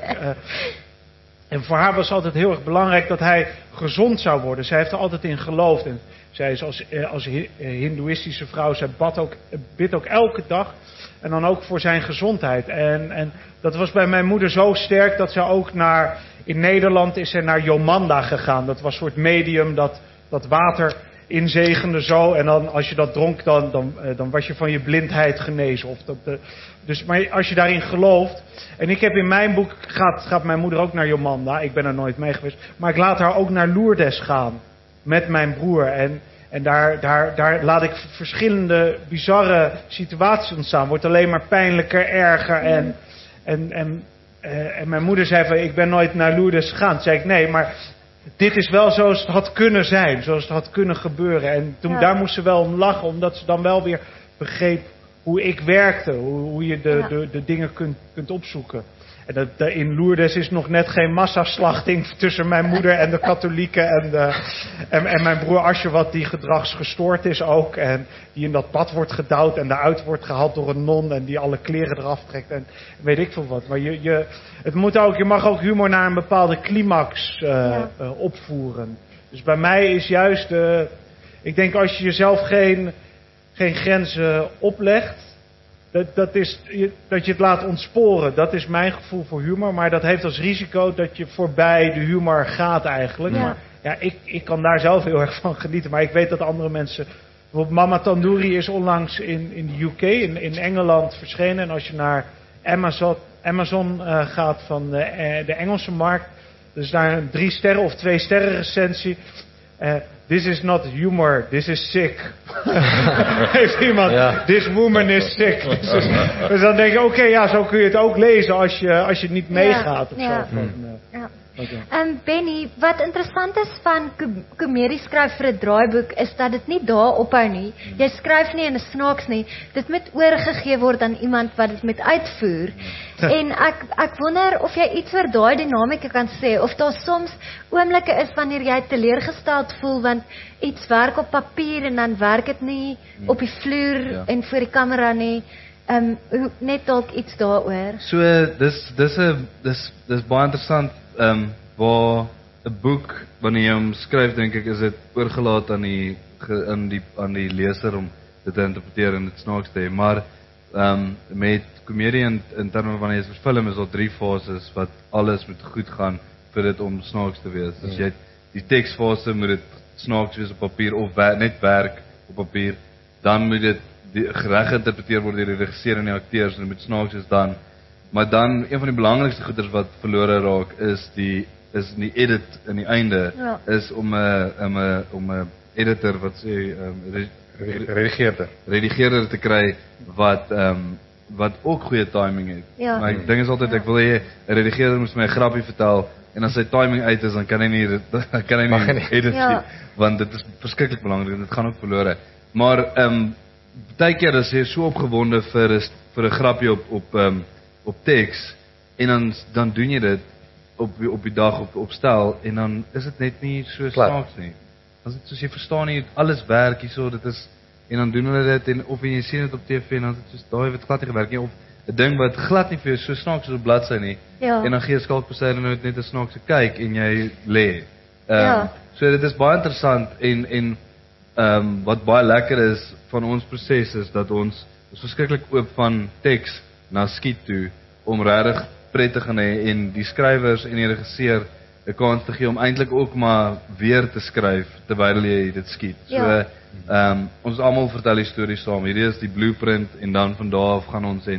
En voor haar was het altijd heel erg belangrijk dat hij gezond zou worden. Zij heeft er altijd in geloofd. En zij is als hindoeïstische vrouw, zij bidt ook elke dag. En dan ook voor zijn gezondheid. En dat was bij mijn moeder zo sterk dat zij ook in Nederland is zij naar Jomanda gegaan. Dat was een soort medium dat water inzegende zo. En dan als je dat dronk, dan was je van je blindheid genezen. Maar als je daarin gelooft. En ik heb in mijn boek, gaat mijn moeder ook naar Jomanda. Ik ben er nooit mee geweest. Maar ik laat haar ook naar Lourdes gaan. Met mijn broer. En daar laat ik verschillende bizarre situaties ontstaan. Wordt alleen maar pijnlijker, erger. En mijn moeder zei van, ik ben nooit naar Lourdes gegaan. Toen zei ik, nee, maar... Dit is wel zoals het had kunnen zijn, zoals het had kunnen gebeuren. En daar moest ze wel om lachen, omdat ze dan wel weer begreep hoe ik werkte. Hoe je de dingen kunt opzoeken. En in Lourdes is nog net geen massaslachting tussen mijn moeder en de katholieken. En mijn broer Ashuwat die gedragsgestoord is ook. En die in dat bad wordt gedouwd en daaruit wordt gehaald door een non. En die alle kleren eraf trekt en weet ik veel wat. Maar je mag ook humor naar een bepaalde climax opvoeren. Dus bij mij is juist... ik denk als je jezelf geen grenzen oplegt... Dat je het laat ontsporen. Dat is mijn gevoel voor humor. Maar dat heeft als risico dat je voorbij de humor gaat eigenlijk. Ja. Maar ja, ik kan daar zelf heel erg van genieten. Maar ik weet dat andere mensen... Bijvoorbeeld Mama Tandoori is onlangs in de UK, in Engeland verschenen. En als je naar Amazon gaat van de Engelse markt... Dus daar een 3 sterren of 2 sterren recensie... This is not humor, this is sick. Heeft iemand, this woman is sick. Dus dan denk je, oké, zo kun je het ook lezen als je niet meegaat of zo. Benny, wat interessant is van komedie skryf vir 'n draaiboek is dat dit nie daar ophou nie. Jy skryf nie en is snaaks nie. Dit moet oorgegee word aan iemand wat dit moet uitvoer. En ek wonder of jy iets oor daai dinamika kan sê of daar soms oomblikke is wanneer jy teleurgesteld voel want iets werk op papier en dan werk dit nie op die vloer en voor die kamera nie. Net dalk iets daaroor. So dis baie interessant waar 'n boek wanneer jy hom skryf dink ek is dit oorgelaat aan die leser om dit te interpreteer en dit snaaks te hê, maar met komedie in terme van jy film is daar 3 fases wat alles moet goed gaan vir dit om snaaks te wees. Dus jy die teksfase moet dit snaaks wees op papier of net werk op papier, dan moet dit reg geïnterpreteer word deur die regisseur en die akteurs en dit moet snaaks wees dan. Maar dan een van die belangrikste goeders wat verlore raak is die edit in die einde is om 'n editor wat sê redigeerder te kry wat ook goeie timing het. Ja. Maar ek dink is altyd ek wil hê 'n redigeerder moet my 'n grappie vertel en as sy timing uit is dan kan hy nie edit nie, want dit is verskriklik belangrik en dit gaan ook verlore. Maar baie keer as jy so opgewonde vir 'n grappie op teks en dan doen jy dit op die dag op stel en dan is dit net nie so snaaks nie. As dit soos jy verstaan nie alles werk hierso, dit is en dan doen hulle dit en of jy sien dit op TV en dan is dit soos daai wat glad nie gewerk nie of 'n ding wat glad nie vir jou so snaaks soos op bladsy nie. En dan gee jy skalkpersele nou net 'n snaakse kyk en jy lê. So dit is baie interessant en wat baie lekker is van ons proses is dat ons is verskriklik oop van teks na skiet toe om regtig pret te gaan hê en die skrywers en die regisseur 'n kans te gee om eintlik ook maar weer te skryf terwyl jy dit skiet. So ons almal vertel die storie saam. Hierdie is die blueprint en dan van daar af gaan ons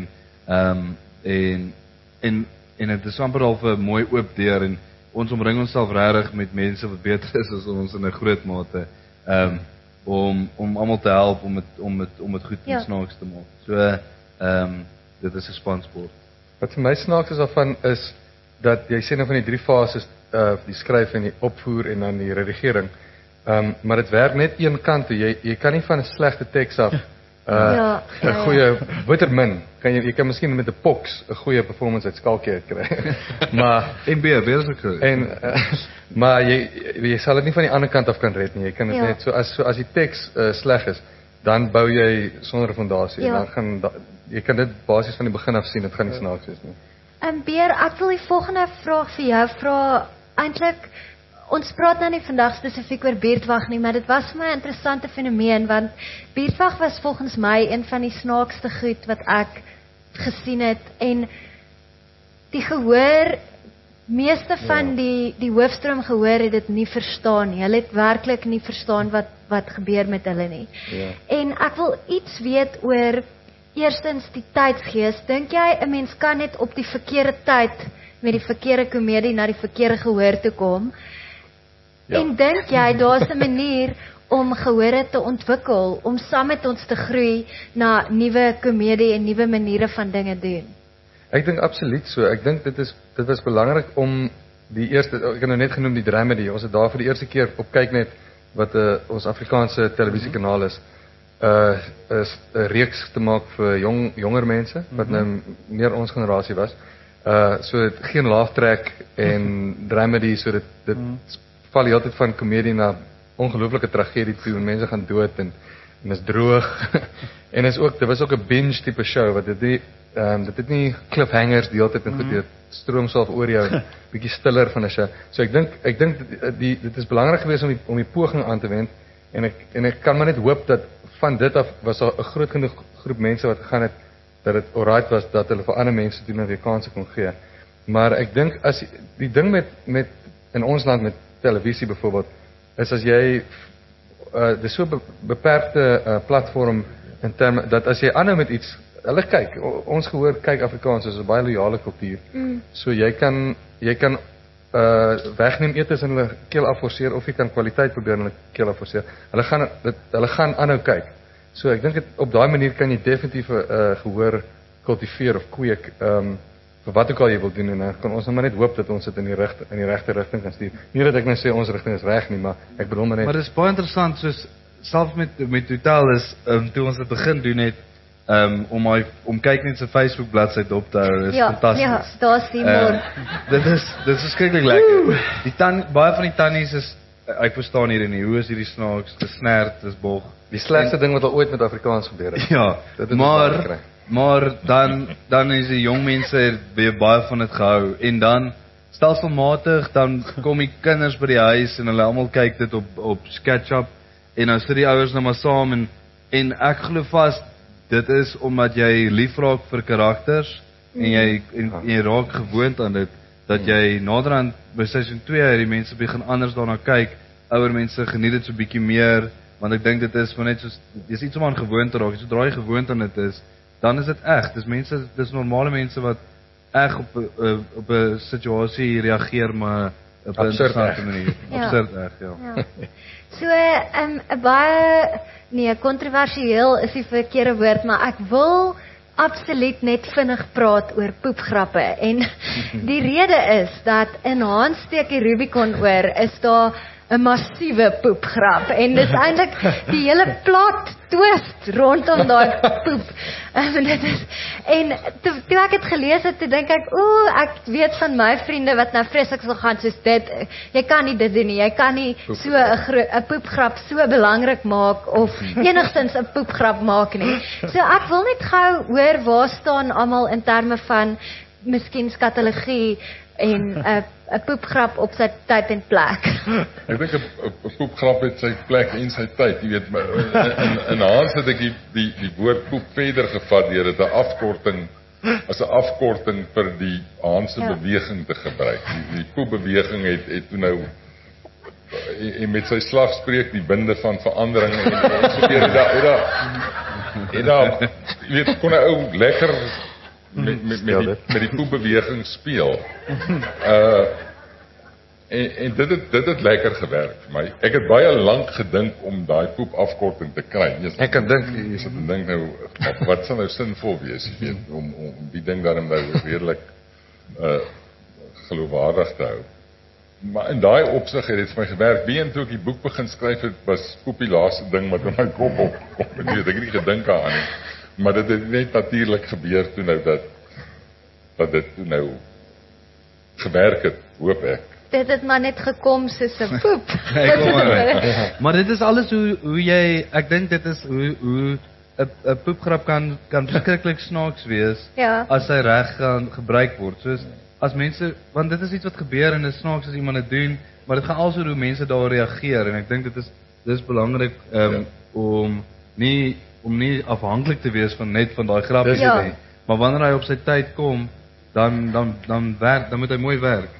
en dit is amper al 'n mooi oop deur en ons omring onsself regtig met mense wat beter is as ons in 'n groot mate om almal te help om dit goed en snaaks te maak. So dit is 'n spansport. Wat vir my snaaks is daarvan is dat jy sê nou van die 3 fases, die skryf en die opvoer en dan die redigering. Maar dit werk net een kant toe. Jy kan nie van 'n slegte teks af 'n goeie bittermin. Jy kan miskien met 'n pox 'n goeie performance uit Skalkie kry. Maar maar jy sal dit nie van die ander kant af kan red nie. Jy kan dit net so as die teks sleg is, dan bou jy sonder 'n fondasie en dan gaan jy kan dit basies van die begin af sien, dit gaan nie snaaks wees nie. Beer, ek wil die volgende vraag vir jou vra. Eintlik ons praat nou nie vandag spesifiek oor buurtwag nie, maar dit was vir my 'n interessante fenomeen want buurtwag was volgens my een van die snaakste goed wat ek gesien het en die gehoor meeste van die hoofstroom gehoor het dit nie verstaan nie. Hulle het werklik nie verstaan wat gebeur met hulle nie. En ek wil iets weet oor eerstens die tydsgees. Dink jy 'n mens kan net op die verkeerde tyd met die verkeerde komedie na die verkeerde gehoor toe kom? En dink jy daar's 'n manier om gehore te ontwikkel, om saam met ons te groei na nuwe komedie en nuwe maniere van dinge doen? Ek dink absoluut so. Ek dink dit was belangrik om die eerste, ek het nou net genoem die dramedy. Ons het daar vir die eerste keer op Kyknet wat ons Afrikaanse televisiekanaal is 'n reeks te maak vir jonger mense wat nou meer ons generasie was. So geen laugh track en dramedy, so dit val die hele tyd van komedie na ongelooflike tragedie toe en mense gaan dood en is droog. En dit was ook 'n binge tipe show wat dit het nie cliffhangers die hele tyd en goed, dit stroom self oor jou, bietjie stiller van 'n show. So ek dink dit is belangrik geweest om die poging aan te wend en ek kan maar net hoop dat van dit af was daar 'n groot genoeg groep mense wat gegaan het dat dit alright was dat hulle vir ander mense doen weer kansse kon gee. Maar ek dink as die ding met in ons land met televisie byvoorbeeld is as jy dis so beperkte platform in terme dat as jy aanhou met iets, hulle kyk, ons gehoor kyk Afrikaans is 'n baie loyale kultuur. So jy kan wegneem etes in hulle keel afforceer of jy kan kwaliteit probeer in hulle keel afforceer. Hulle gaan aanhou kyk. So ek dink op daai manier kan jy definitief gehoor kultiveer of kweek vir wat ook al jy wil doen en dan kan ons nou maar net hoop dat ons dit in die regte rigting kan stuur. Nie dat ek nou sê ons rigting is reg nie, maar ek bedoel maar net. Maar dit is baie interessant, soos selfs met Hotel is toe ons dit begin doen het om kyk net sy Facebook bladsy op te hou, is fantasties. Ja, daar's humor. Dit is verskriklik lekker. Baie van die tannies is ek verstaan hierdie nie. Hoe is hierdie snaaks gesnerd, dis bog. Die slegste ding wat al ooit met Afrikaans gebeur het. Ja, maar dan is die jong mense weer baie van dit gehou en dan stelselmatig dan kom die kinders by die huis en hulle almal kyk dit op SketchUp en dan sit die ouers nou maar saam en ek glo vas dit is omdat jy lief raak vir karakters en jy raak gewoond aan dit dat jy naderhand by seisoen 2 die mense begin anders daarna kyk. Ouer mense geniet dit so bietjie meer want ek dink dit is maar net soos dis iets om aan gewoond te raak. Sodra jy gewoond aan dit is, dan is dit reg. Dis normale mense wat reg op 'n situasie reageer maar op 'n interessante manier. Absurd reg, ja. So 'n baie kontroversieel is die verkeerde woord, maar ek wil absoluut net vinnig praat oor poepgrappe en die rede is dat in Hans steek die Rubicon oor is daar 'n massiewe poepgrap en dis eintlik die hele plot twist rondom daai poep. En toe ek het gelees het, toe dink ek, ek weet van my vriende wat nou vreeslik sal gaan soos dit, jy kan nie dit doen nie, jy kan nie so 'n poepgrap so belangrik maak of enigstens 'n poepgrap maak nie. So ek wil net gou hoor waar staan almal in terme van miskien skatologie en 'n poepgrap op sy tyd en plek. Ek dink 'n poepgrap het sy plek en sy tyd, jy weet, in Hans het ek die woord poep verder gevat deur dit 'n afkorting as 'n afkorting vir die Hanse beweging te gebruik. Die poepbeweging het toe nou en met sy slagspreuk die binde van verandering en so weer daar jy weet kon 'n ou lekker met die poepbeweging speel. En dit het lekker gewerk vir my. Ek het baie lank gedink om daai poep afkorting te kry. Ek kan dink jy sit en dink nou wat sou nou sinvol wees, jy weet, om die ding daarom nou redelik geloofwaardig te hou. Maar in daai opsig het dit vir my gewerk. Toe ek die boek begin skryf het, was poep die laaste ding wat in my kop op. Ek het nie gedink aan nie. Maar dit het net natuurlik gebeur toe nou dat dit toe nou gewerk het, hoop ek. Dit het maar net gekom soos 'n poep. Maar dit is alles hoe jy, ek dink dit is hoe 'n poepgrap kan verskriklik snaaks wees as hy reg gaan gebruik word. Soos as mense, want dit is iets wat gebeur en dit is snaaks as iemand dit doen, maar dit gaan also hoe mense daar reageer en ek dink dit is belangrik om nie afhanklik te wees van net van daai grappies nie. Maar wanneer hy op sy tyd kom, dan moet hy mooi werk.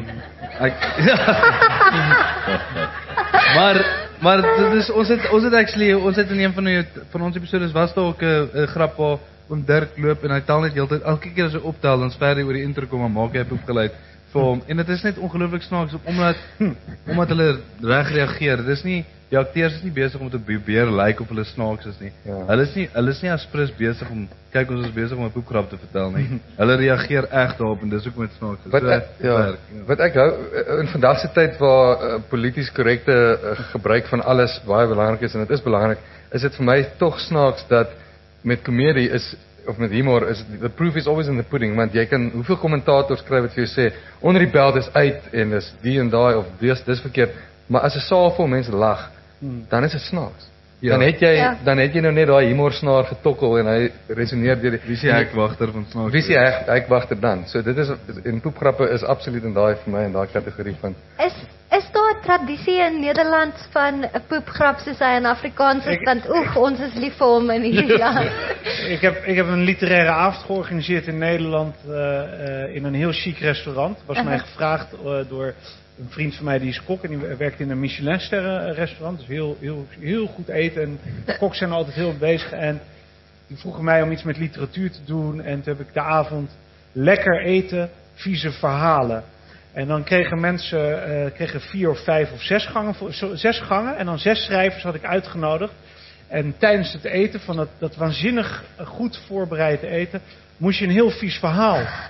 Maar dit is ons het in een van ons episodes was daar ook 'n grap waar oom Dirk loop en hy tel net heeltyd elke keer as hy optel dan sver hy oor die intro kom en maak hy 'n poepgeluid vir hom en dit is net ongelooflik snaaks omdat hulle reg reageer. Dit is nie die akteurs is nie besig om te probeer lyk of hulle snaaks is nie. Hulle is nie as prins besig om kyk ons is besig om 'n poepgrap te vertel nie. Hulle reageer reg daarop en dis hoekom dit snaaks is. Wat ek hou in vandag se tyd waar polities korrekte gebruik van alles baie belangrik is en dit is belangrik, is dit vir my tog snaaks dat met komedie of met humor is the proof is always in the pudding, want jy kan hoeveel kommentators skryf wat vir jou sê onder die beld is uit en dis die en daai of dis verkeerd, maar as 'n saal vol mense lag, dan is dit snaaks. Dan het jy nou net daai humorsnaar getokkel en hy resoneer deur die visie hekwagter van snaaks. Visie hekwagter dan. So dit is en poepgrappe is absoluut in daai vir my in daai kategorie van. Is daar 'n tradisie in Nederland van 'n poepgrap soos hy in Afrikaans is, want ons is lief vir hom in hierdie land. Ik heb een literaire avond georganiseerd in Nederland in een heel chic restaurant. Was mij gevraagd door een vriend van mij die is kok en die werkt in een Michelinsterren restaurant. Dus heel goed eten en de koks zijn altijd heel bezig. En die vroegen mij om iets met literatuur te doen en toen heb ik de avond lekker eten, vieze verhalen. En dan kregen mensen 4 of 5 of 6 gangen en dan 6 schrijvers had ik uitgenodigd. En tijdens het eten van dat waanzinnig goed voorbereid eten moest je een heel vies verhaal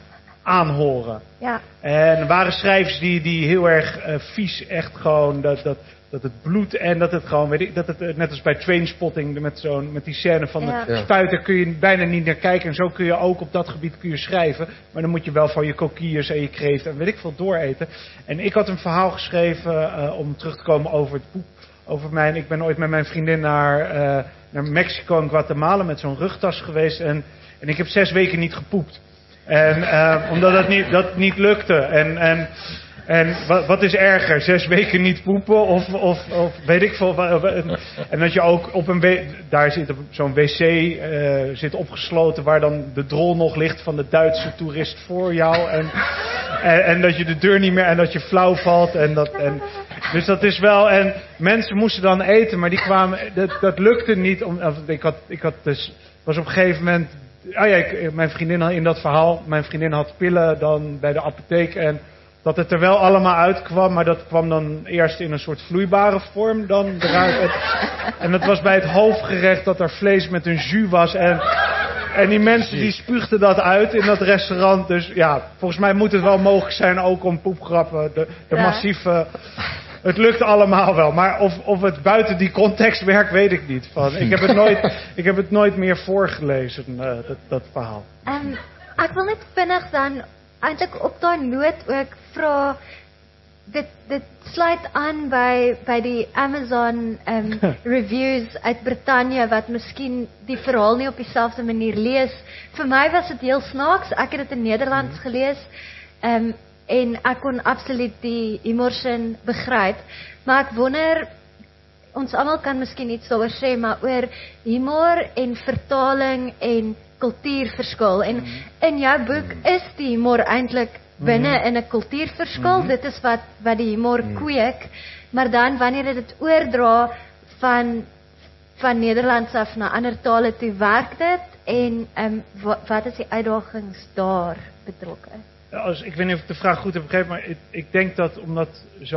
aanhoren. Ja. En er waren schrijvers die heel erg vies, echt gewoon dat het bloed en dat het gewoon, weet ik, dat het net als bij Trainspotting met die scène van de spuiten kun je bijna niet naar kijken. En zo kun je ook op dat gebied kun je schrijven. Maar dan moet je wel van je kokkiers en je kreeft en weet ik veel dooreten. En ik had een verhaal geschreven om terug te komen over het boek. Ik ben ooit met mijn vriendin naar Mexico en Guatemala met zo'n rugtas geweest. En ik heb 6 weken niet gepoept. En omdat dat niet lukte. En wat is erger? 6 weken niet poepen of weet ik veel. En dat je ook op daar zit zo'n wc zit opgesloten waar dan de drol nog ligt van de Duitse toerist voor jou. En dat je de deur niet meer en dat je flauw valt. Dus dat is wel. En mensen moesten dan eten, maar die kwamen. Dat lukte niet. Was op een gegeven moment. Mijn vriendin had in dat verhaal. Mijn vriendin had pillen dan bij de apotheek en dat het er wel allemaal uitkwam, maar dat kwam dan eerst in een soort vloeibare vorm dan eruit. En dat was bij het hoofdgerecht dat er vlees met een jus was. En die mensen die spuugden dat uit in dat restaurant. Dus ja, volgens mij moet het wel mogelijk zijn ook om poepgrappen, de massieve. Het lukt allemaal wel, maar of het buiten die context werkt, weet ik niet. Ik heb het nooit meer voorgelezen, dat verhaal. Ek wil net vinnig dan eintlik op daai noot ook vra, dit sluit aan by die Amazon reviews uit Brittanje wat miskien die verhaal nie op dieselfde manier lees. Vir my was dit heel snaaks. Ek het dit in Nederlands gelees. En ek kon absoluut die humorsin begryp. Maar ek wonder, ons almal kan miskien iets daaroor sê, maar oor humor en vertaling en kultuurverskil. En in jou boek is die humor eintlik binne in 'n kultuurverskil. Dit is wat die humor kweek. Maar dan wanneer jy dit oordra van Nederlands af na ander tale toe, werk dit en wat is die uitdagings daar betrokke? Ik weet niet of ik de vraag goed heb begrepen, maar ik denk dat omdat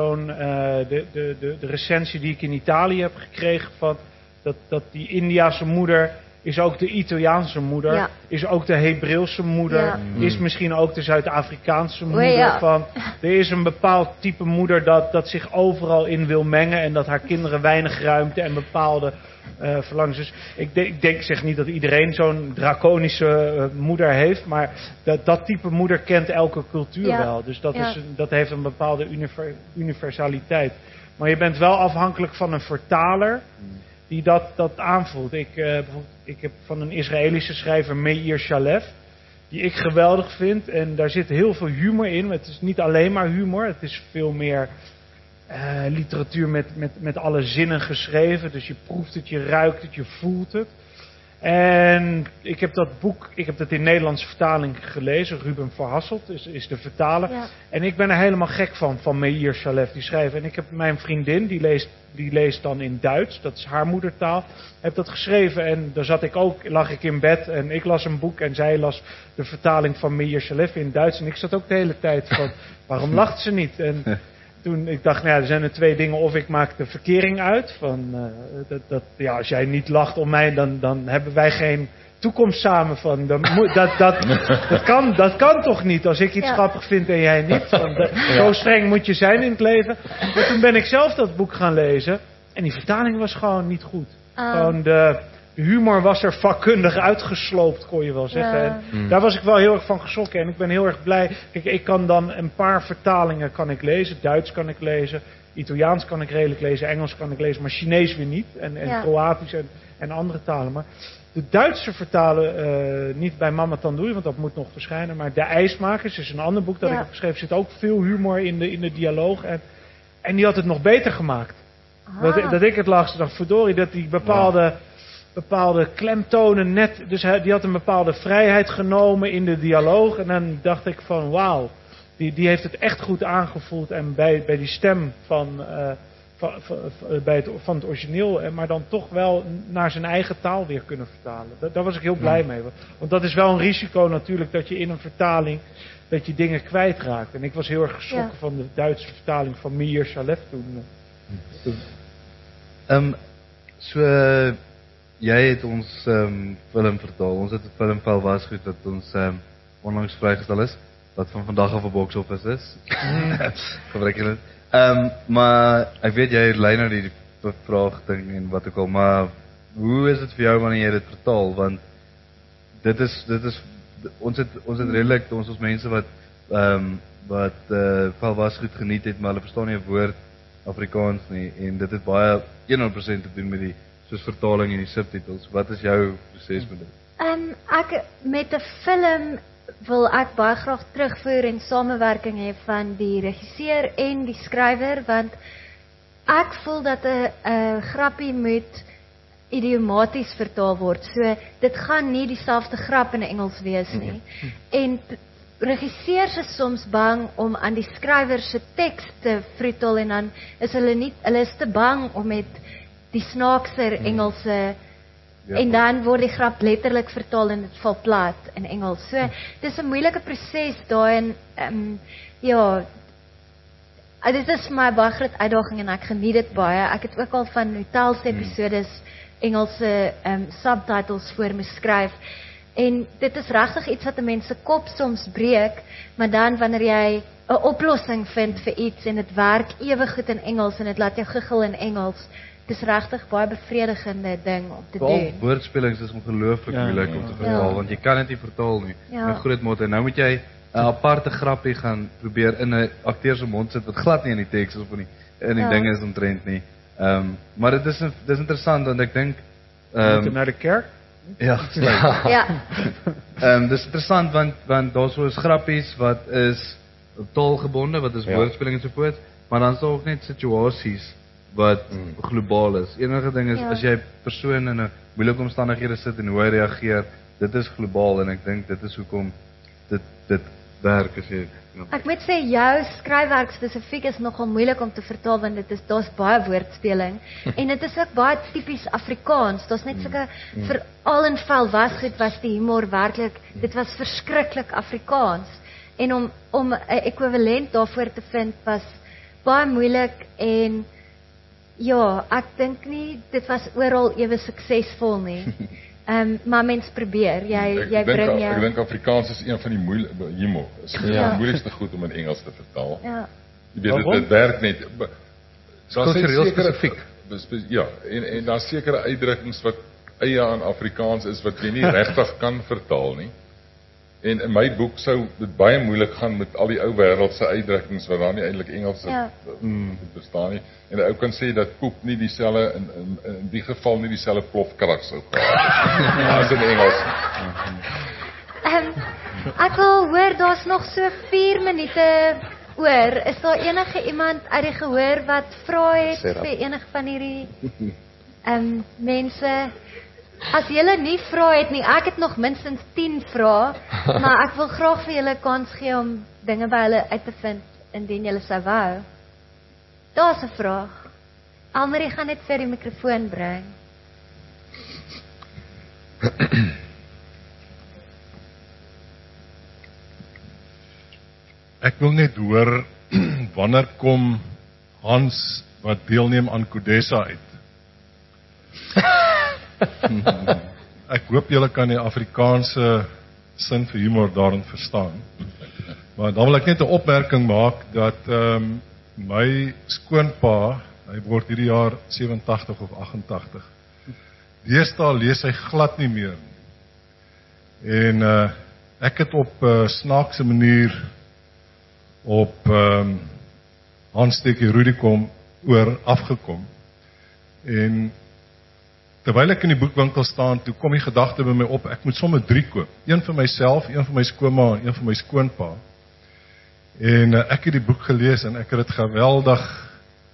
de recensie die ik in Italië heb gekregen van dat die Indiase moeder is ook de Italiaanse moeder, is ook de Hebreeuwse moeder, is misschien ook de Zuid-Afrikaanse moeder. Er is een bepaald type moeder dat zich overal in wil mengen en dat haar kinderen weinig ruimte en bepaalde verlangens. Dus ik zeg niet dat iedereen zo'n draconische moeder heeft, maar dat type moeder kent elke cultuur wel. Dus dat heeft een bepaalde universaliteit. Maar je bent wel afhankelijk van een vertaler die dat aanvoelt. Ik heb van een Israëlische schrijver, Meir Shalev, die ik geweldig vind. En daar zit heel veel humor in. Het is niet alleen maar humor. Het is veel meer literatuur met alle zinnen geschreven. Dus je proeft het, je ruikt het, je voelt het. En ik heb dat boek, in Nederlandse vertaling gelezen. Ruben Verhasselt is de vertaler. Ja. En ik ben er helemaal gek van Meir Shalev, die schrijft. En ik heb mijn vriendin, die leest dan in Duits. Dat is haar moedertaal. Heb dat geschreven en daar lag ik in bed en ik las een boek. En zij las de vertaling van Meir Shalev in Duits. En ik zat ook de hele tijd van, waarom lacht ze niet? En toen ik dacht, er zijn er 2 dingen. Of ik maak de verkering uit. Als jij niet lacht om mij, dan hebben wij geen toekomst samen. Dat kan toch niet als ik iets grappig vind en jij niet. Zo streng moet je zijn in het leven. Maar toen ben ik zelf dat boek gaan lezen. En die vertaling was gewoon niet goed. Gewoon de humor was er vakkundig uitgesloopt, kon je wel zeggen. En daar was ik wel heel erg van geschrokken. En ik ben heel erg blij. Kijk, ik kan dan een paar vertalingen lezen. Duits kan ik lezen. Italiaans kan ik redelijk lezen. Engels kan ik lezen. Maar Chinees weer niet. En Kroatisch en andere talen. Maar de Duitse vertalen niet bij Mama Tandoori, want dat moet nog verschijnen. Maar De IJsmakers is een ander boek dat ik heb geschreven. Er zit ook veel humor in de dialoog. En die had het nog beter gemaakt. Dat ik het las, dacht verdorie, dat die bepaalde klemtonen net. Dus die had een bepaalde vrijheid genomen in de dialoog. En dan dacht ik van wauw, die heeft het echt goed aangevoeld. En bij die stem van het origineel, maar dan toch wel naar zijn eigen taal weer kunnen vertalen. Daar was ik heel blij mee. Want dat is wel een risico natuurlijk, dat je in een vertaling dat je dingen kwijtraakt. En ik was heel erg geschrokken van de Duitse vertaling van Meir Shalev toen. Jy het ons film vertaal. Ons het 'n film Val Wasgoed wat ons onlangs vrygestel is. wat van vandag af 'n box office is. Gebruik jy dit? Maar ek weet jy lei nou die vraag ding en wat ook al, maar hoe is dit vir jou wanneer jy dit vertaal? Want dit is ons het redelik ons mense wat Valwas goed geniet het, maar hulle verstaan nie 'n woord Afrikaans nie en dit het baie 100% te doen met die soos vertaling en die subtitels. Wat is jou proses met dit? Ek met 'n film wil ek baie graag terugvoer en samewerking hê van die regisseur en die skrywer, want ek voel dat 'n grappie moet idiomaties vertaal word. So dit gaan nie dieselfde grap in Engels wees nie. En regisseurs is soms bang om aan die skrywer se teks te vertaal en dan is hulle is te bang om met die snaakser Engelse en dan word die grap letterlik vertaal en dit val plat in Engels. So dis 'n moeilike proses daai en dit is vir my baie groot uitdaging en ek geniet dit baie. Ek het ook al van Hotels episodes Engelse subtitles voor moes skryf. En dit is regtig iets wat 'n mens se kop soms breek, maar dan wanneer jy 'n oplossing vind vir iets en dit werk ewig goed in Engels en dit laat jou giggel in Engels, dis regtig baie bevredigende ding om te doen. Woordspelings is ongelooflik moeilik om te vertaal, want jy kan dit nie vertaal nie. Met groot mate. En nou moet jy 'n aparte grappie gaan probeer in 'n akteur se mond sit wat glad nie in die teks of in die dinge is omtrent nie. Maar dit is interessant want ek dink naar de kerk? Ja. Dis interessant want daar so is grappies wat is taalgebonde, wat is woordspeling en so voort, maar dan is daar ook net situasies wat globaal is. Enige ding is as jy persoon in 'n moeilike omstandighede sit en hoe hy reageer, dit is globaal en ek dink dit is hoekom dit werk as jy Ek moet sê jou skryfwerk spesifiek is nogal moeilik om te vertaal want daar's baie woordspeling en dit is ook baie tipies Afrikaans. Daar's net sulke veral in Valwas goed was die humor werklik, dit was verskriklik Afrikaans en om 'n ekwivalent daarvoor te vind was baie moeilik en ja, ek dink nie dit was oral ewe suksesvol nie. Maar mens probeer, jy bring jou... Ek dink Afrikaans is een van die humor, is die moeilikste goed om in Engels te vertaal. Ja. Jy weet, dit werk net. Kultureel spesifiek. Ja, en daar sekere uitdrukkings wat eie aan Afrikaans is, wat jy nie regtig kan vertaal nie. En in my boek sou dit baie moeilik gaan met al die ou wêreldse uitdrukkings wat daar nie eintlik Engels bestaan nie. En 'n ou kan sê dat koek nie dieselfde in die geval nie dieselfde plofkrag sou gehad as in Engels. Ek wil hoor daar's nog so 4 minute oor. Is daar enige iemand uit die gehoor wat vra het vir enige van hierdie mense? As julle nie vra het nie, ek het nog minstens 10 vrae, maar ek wil graag vir julle kans gee om dinge by hulle uit te vind indien julle sou wou. Daar's 'n vraag. Almarie gaan net vir die mikrofoon bring. Ek wil net hoor wanneer kom Hans wat deelneem aan Kodessa uit. Ek hoop julle kan die Afrikaanse sin vir humor daarin verstaan. Maar dan wil ek net 'n opmerking maak dat my skoonpa, hy word hierdie jaar 87 of 88. Deesdae lees hy glad nie meer nie. En ek het op 'n snaakse manier op Hans Stekkie Rudicom oor afgekom. En terwyl ek in die boekwinkel staan, toe kom die gedagte by my op, ek moet sommer 3 koop. Een vir myself, een vir my skoonma en een vir my skoonpa. En ek het die boek gelees en ek het dit geweldig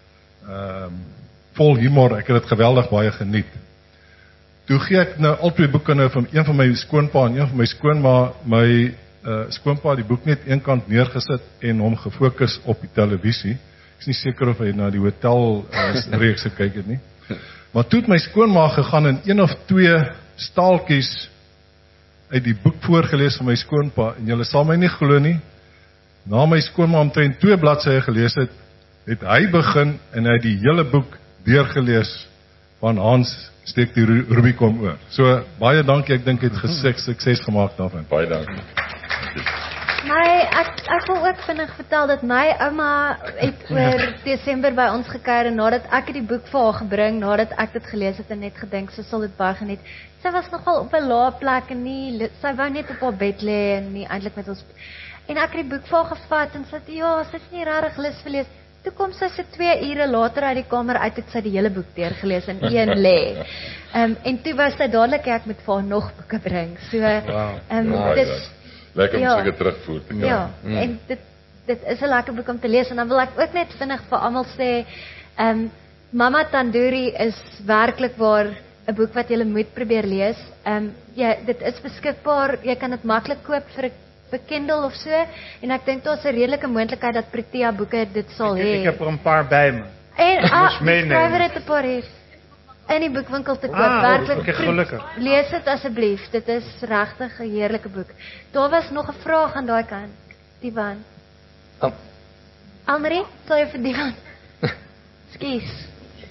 vol humor, ek het dit geweldig baie geniet. Toe gee ek nou al 2 boeke nou van een van my skoonpa en een van my skoonma. My skoonpa die boek net een kant neergesit en hom gefokus op die televisie. Ek is nie seker of hy na die hotel reeks gekyk het nie. Maar toe het my skoonma gegaan en 1 of 2 staaltjies uit die boek voorgelees van my skoonpa en julle sal my nie glo nie. Na my skoonma omtrent 2 bladsye gelees het, het hy begin en hy het die hele boek deurgelees van Hans Stekkie Rubicon oor. So baie dankie, ek dink het sukses gemaak daarvan. Baie dankie. Ek wil ook vinnig vertel dat my ouma het oor Desember by ons gekuier en nadat ek die boek vir haar gebring, nadat ek dit gelees het en net gedink, sy sal dit baie geniet. Sy was nogal op 'n lae plek en sy wou net op haar bed lê en nie eintlik met ons. En ek het die boek vir haar gevat en sy sê, ja, sy's nie regtig lus vir lees. Toe kom sy so 2 ure later uit die kamer uit, het sy die hele boek deurgelees in een lê. En toe was sy dadelik, ek moet vir haar nog boeke bring. So, dis lekker om seker terugvoer te kan. Ja, en dit is 'n lekker boek om te lees en dan wil ek ook net vinnig vir almal sê, Mama Tandoori is werklik waar 'n boek wat jy moet probeer lees. Dit is beskikbaar, jy kan dit maklik koop vir Kindle of so, en ek dink daar's 'n redelike moontlikheid dat Protea boeke dit sal hê. Ek heb er een paar bij me. En skrywer het 'n paar hier in die boekwinkel te koop. Werklik, gelukkig. Lees dit asseblief. Dit is regtig 'n heerlike boek. Daar was nog 'n vraag aan daai kant. Divan. Almarie, sal jy vir Divan? Skus.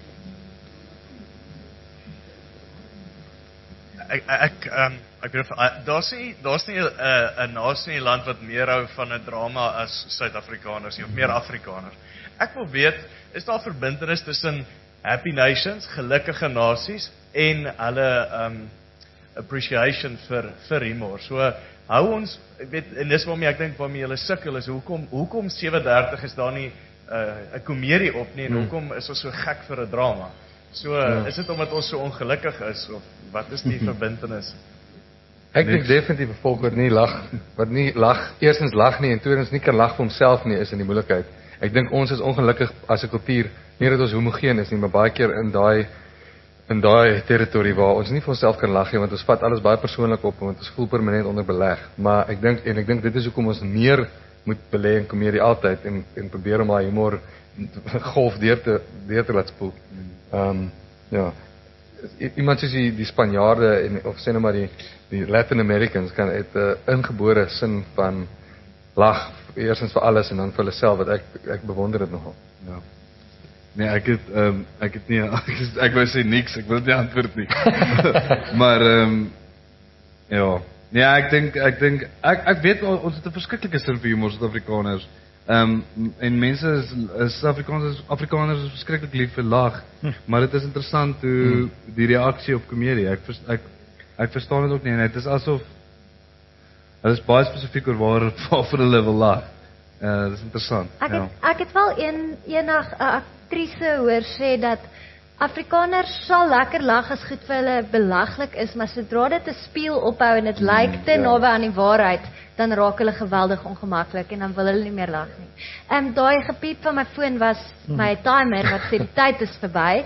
Ek bedoel, daar's nie 'n nasie in die land wat meer hou van 'n drama as Suid-Afrikaners nie, of meer Afrikaners. Ek wil weet, is daar verbintenis tussen Happy Nations, gelukkige nasies, en hulle appreciation vir humor. So hou ons, ek weet, en dis waarmee ek dink waarmee julle sukkel is, hoekom 37 is daar nie 'n komedie op nie, en hoekom is ons so gek vir 'n drama? So, is dit omdat ons so ongelukkig is, of wat is die verbintenis? Ek dink definitief 'n volk wat nie lag, eerstens lag nie en tweedens nie kan lag vir homself nie, is in die moeilikheid. Ek dink ons is ongelukkig as 'n kultuur, nie dat ons homogeen is nie, maar baie keer in daai territorie waar ons nie vir onsself kan lag nie, want ons vat alles baie persoonlik op, want ons voel permanent onder beleg. Maar ek dink dit is hoekom ons meer moet belê in komedie altyd en probeer om daai humor golf deur te laat spoel. Ja. Iemand soos die Spanjaarde of sê nou maar die Latin Americans kan het 'n ingebore sin van lag, eerstens vir alles en dan vir hulle self, wat ek bewonder dit nogal. Ja. Nee, ek het nie ek wou sê niks, ek wil dit nie antwoord nie. Maar ja. Nee, ek dink ek weet ons het 'n verskriklike sin vir humor, Suid-Afrikaners. En mense is Afrikaners is verskriklik lief vir lag, maar dit is interessant hoe die reaksie op komedie. Ek verstaan dit ook nie, en dit is asof hulle is baie spesifiek oor waarvoor hulle wil lag. Dit is interessant. Ek het wel eendag 'n aktrise hoor sê dat Afrikaners sal lekker lag as goed vir hulle belaglik is, maar sodra dit 'n spieël ophou en dit lyk te naby aan die waarheid, dan raak hulle geweldig ongemaklik en dan wil hulle nie meer lag nie. Daai gepiep van my foon was my timer wat sê die tyd is verby.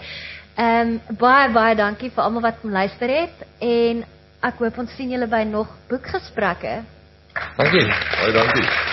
Baie dankie vir almal wat kom luister het en ek hoop ons sien julle by nog boekgesprekke. Dankie. Baie dankie.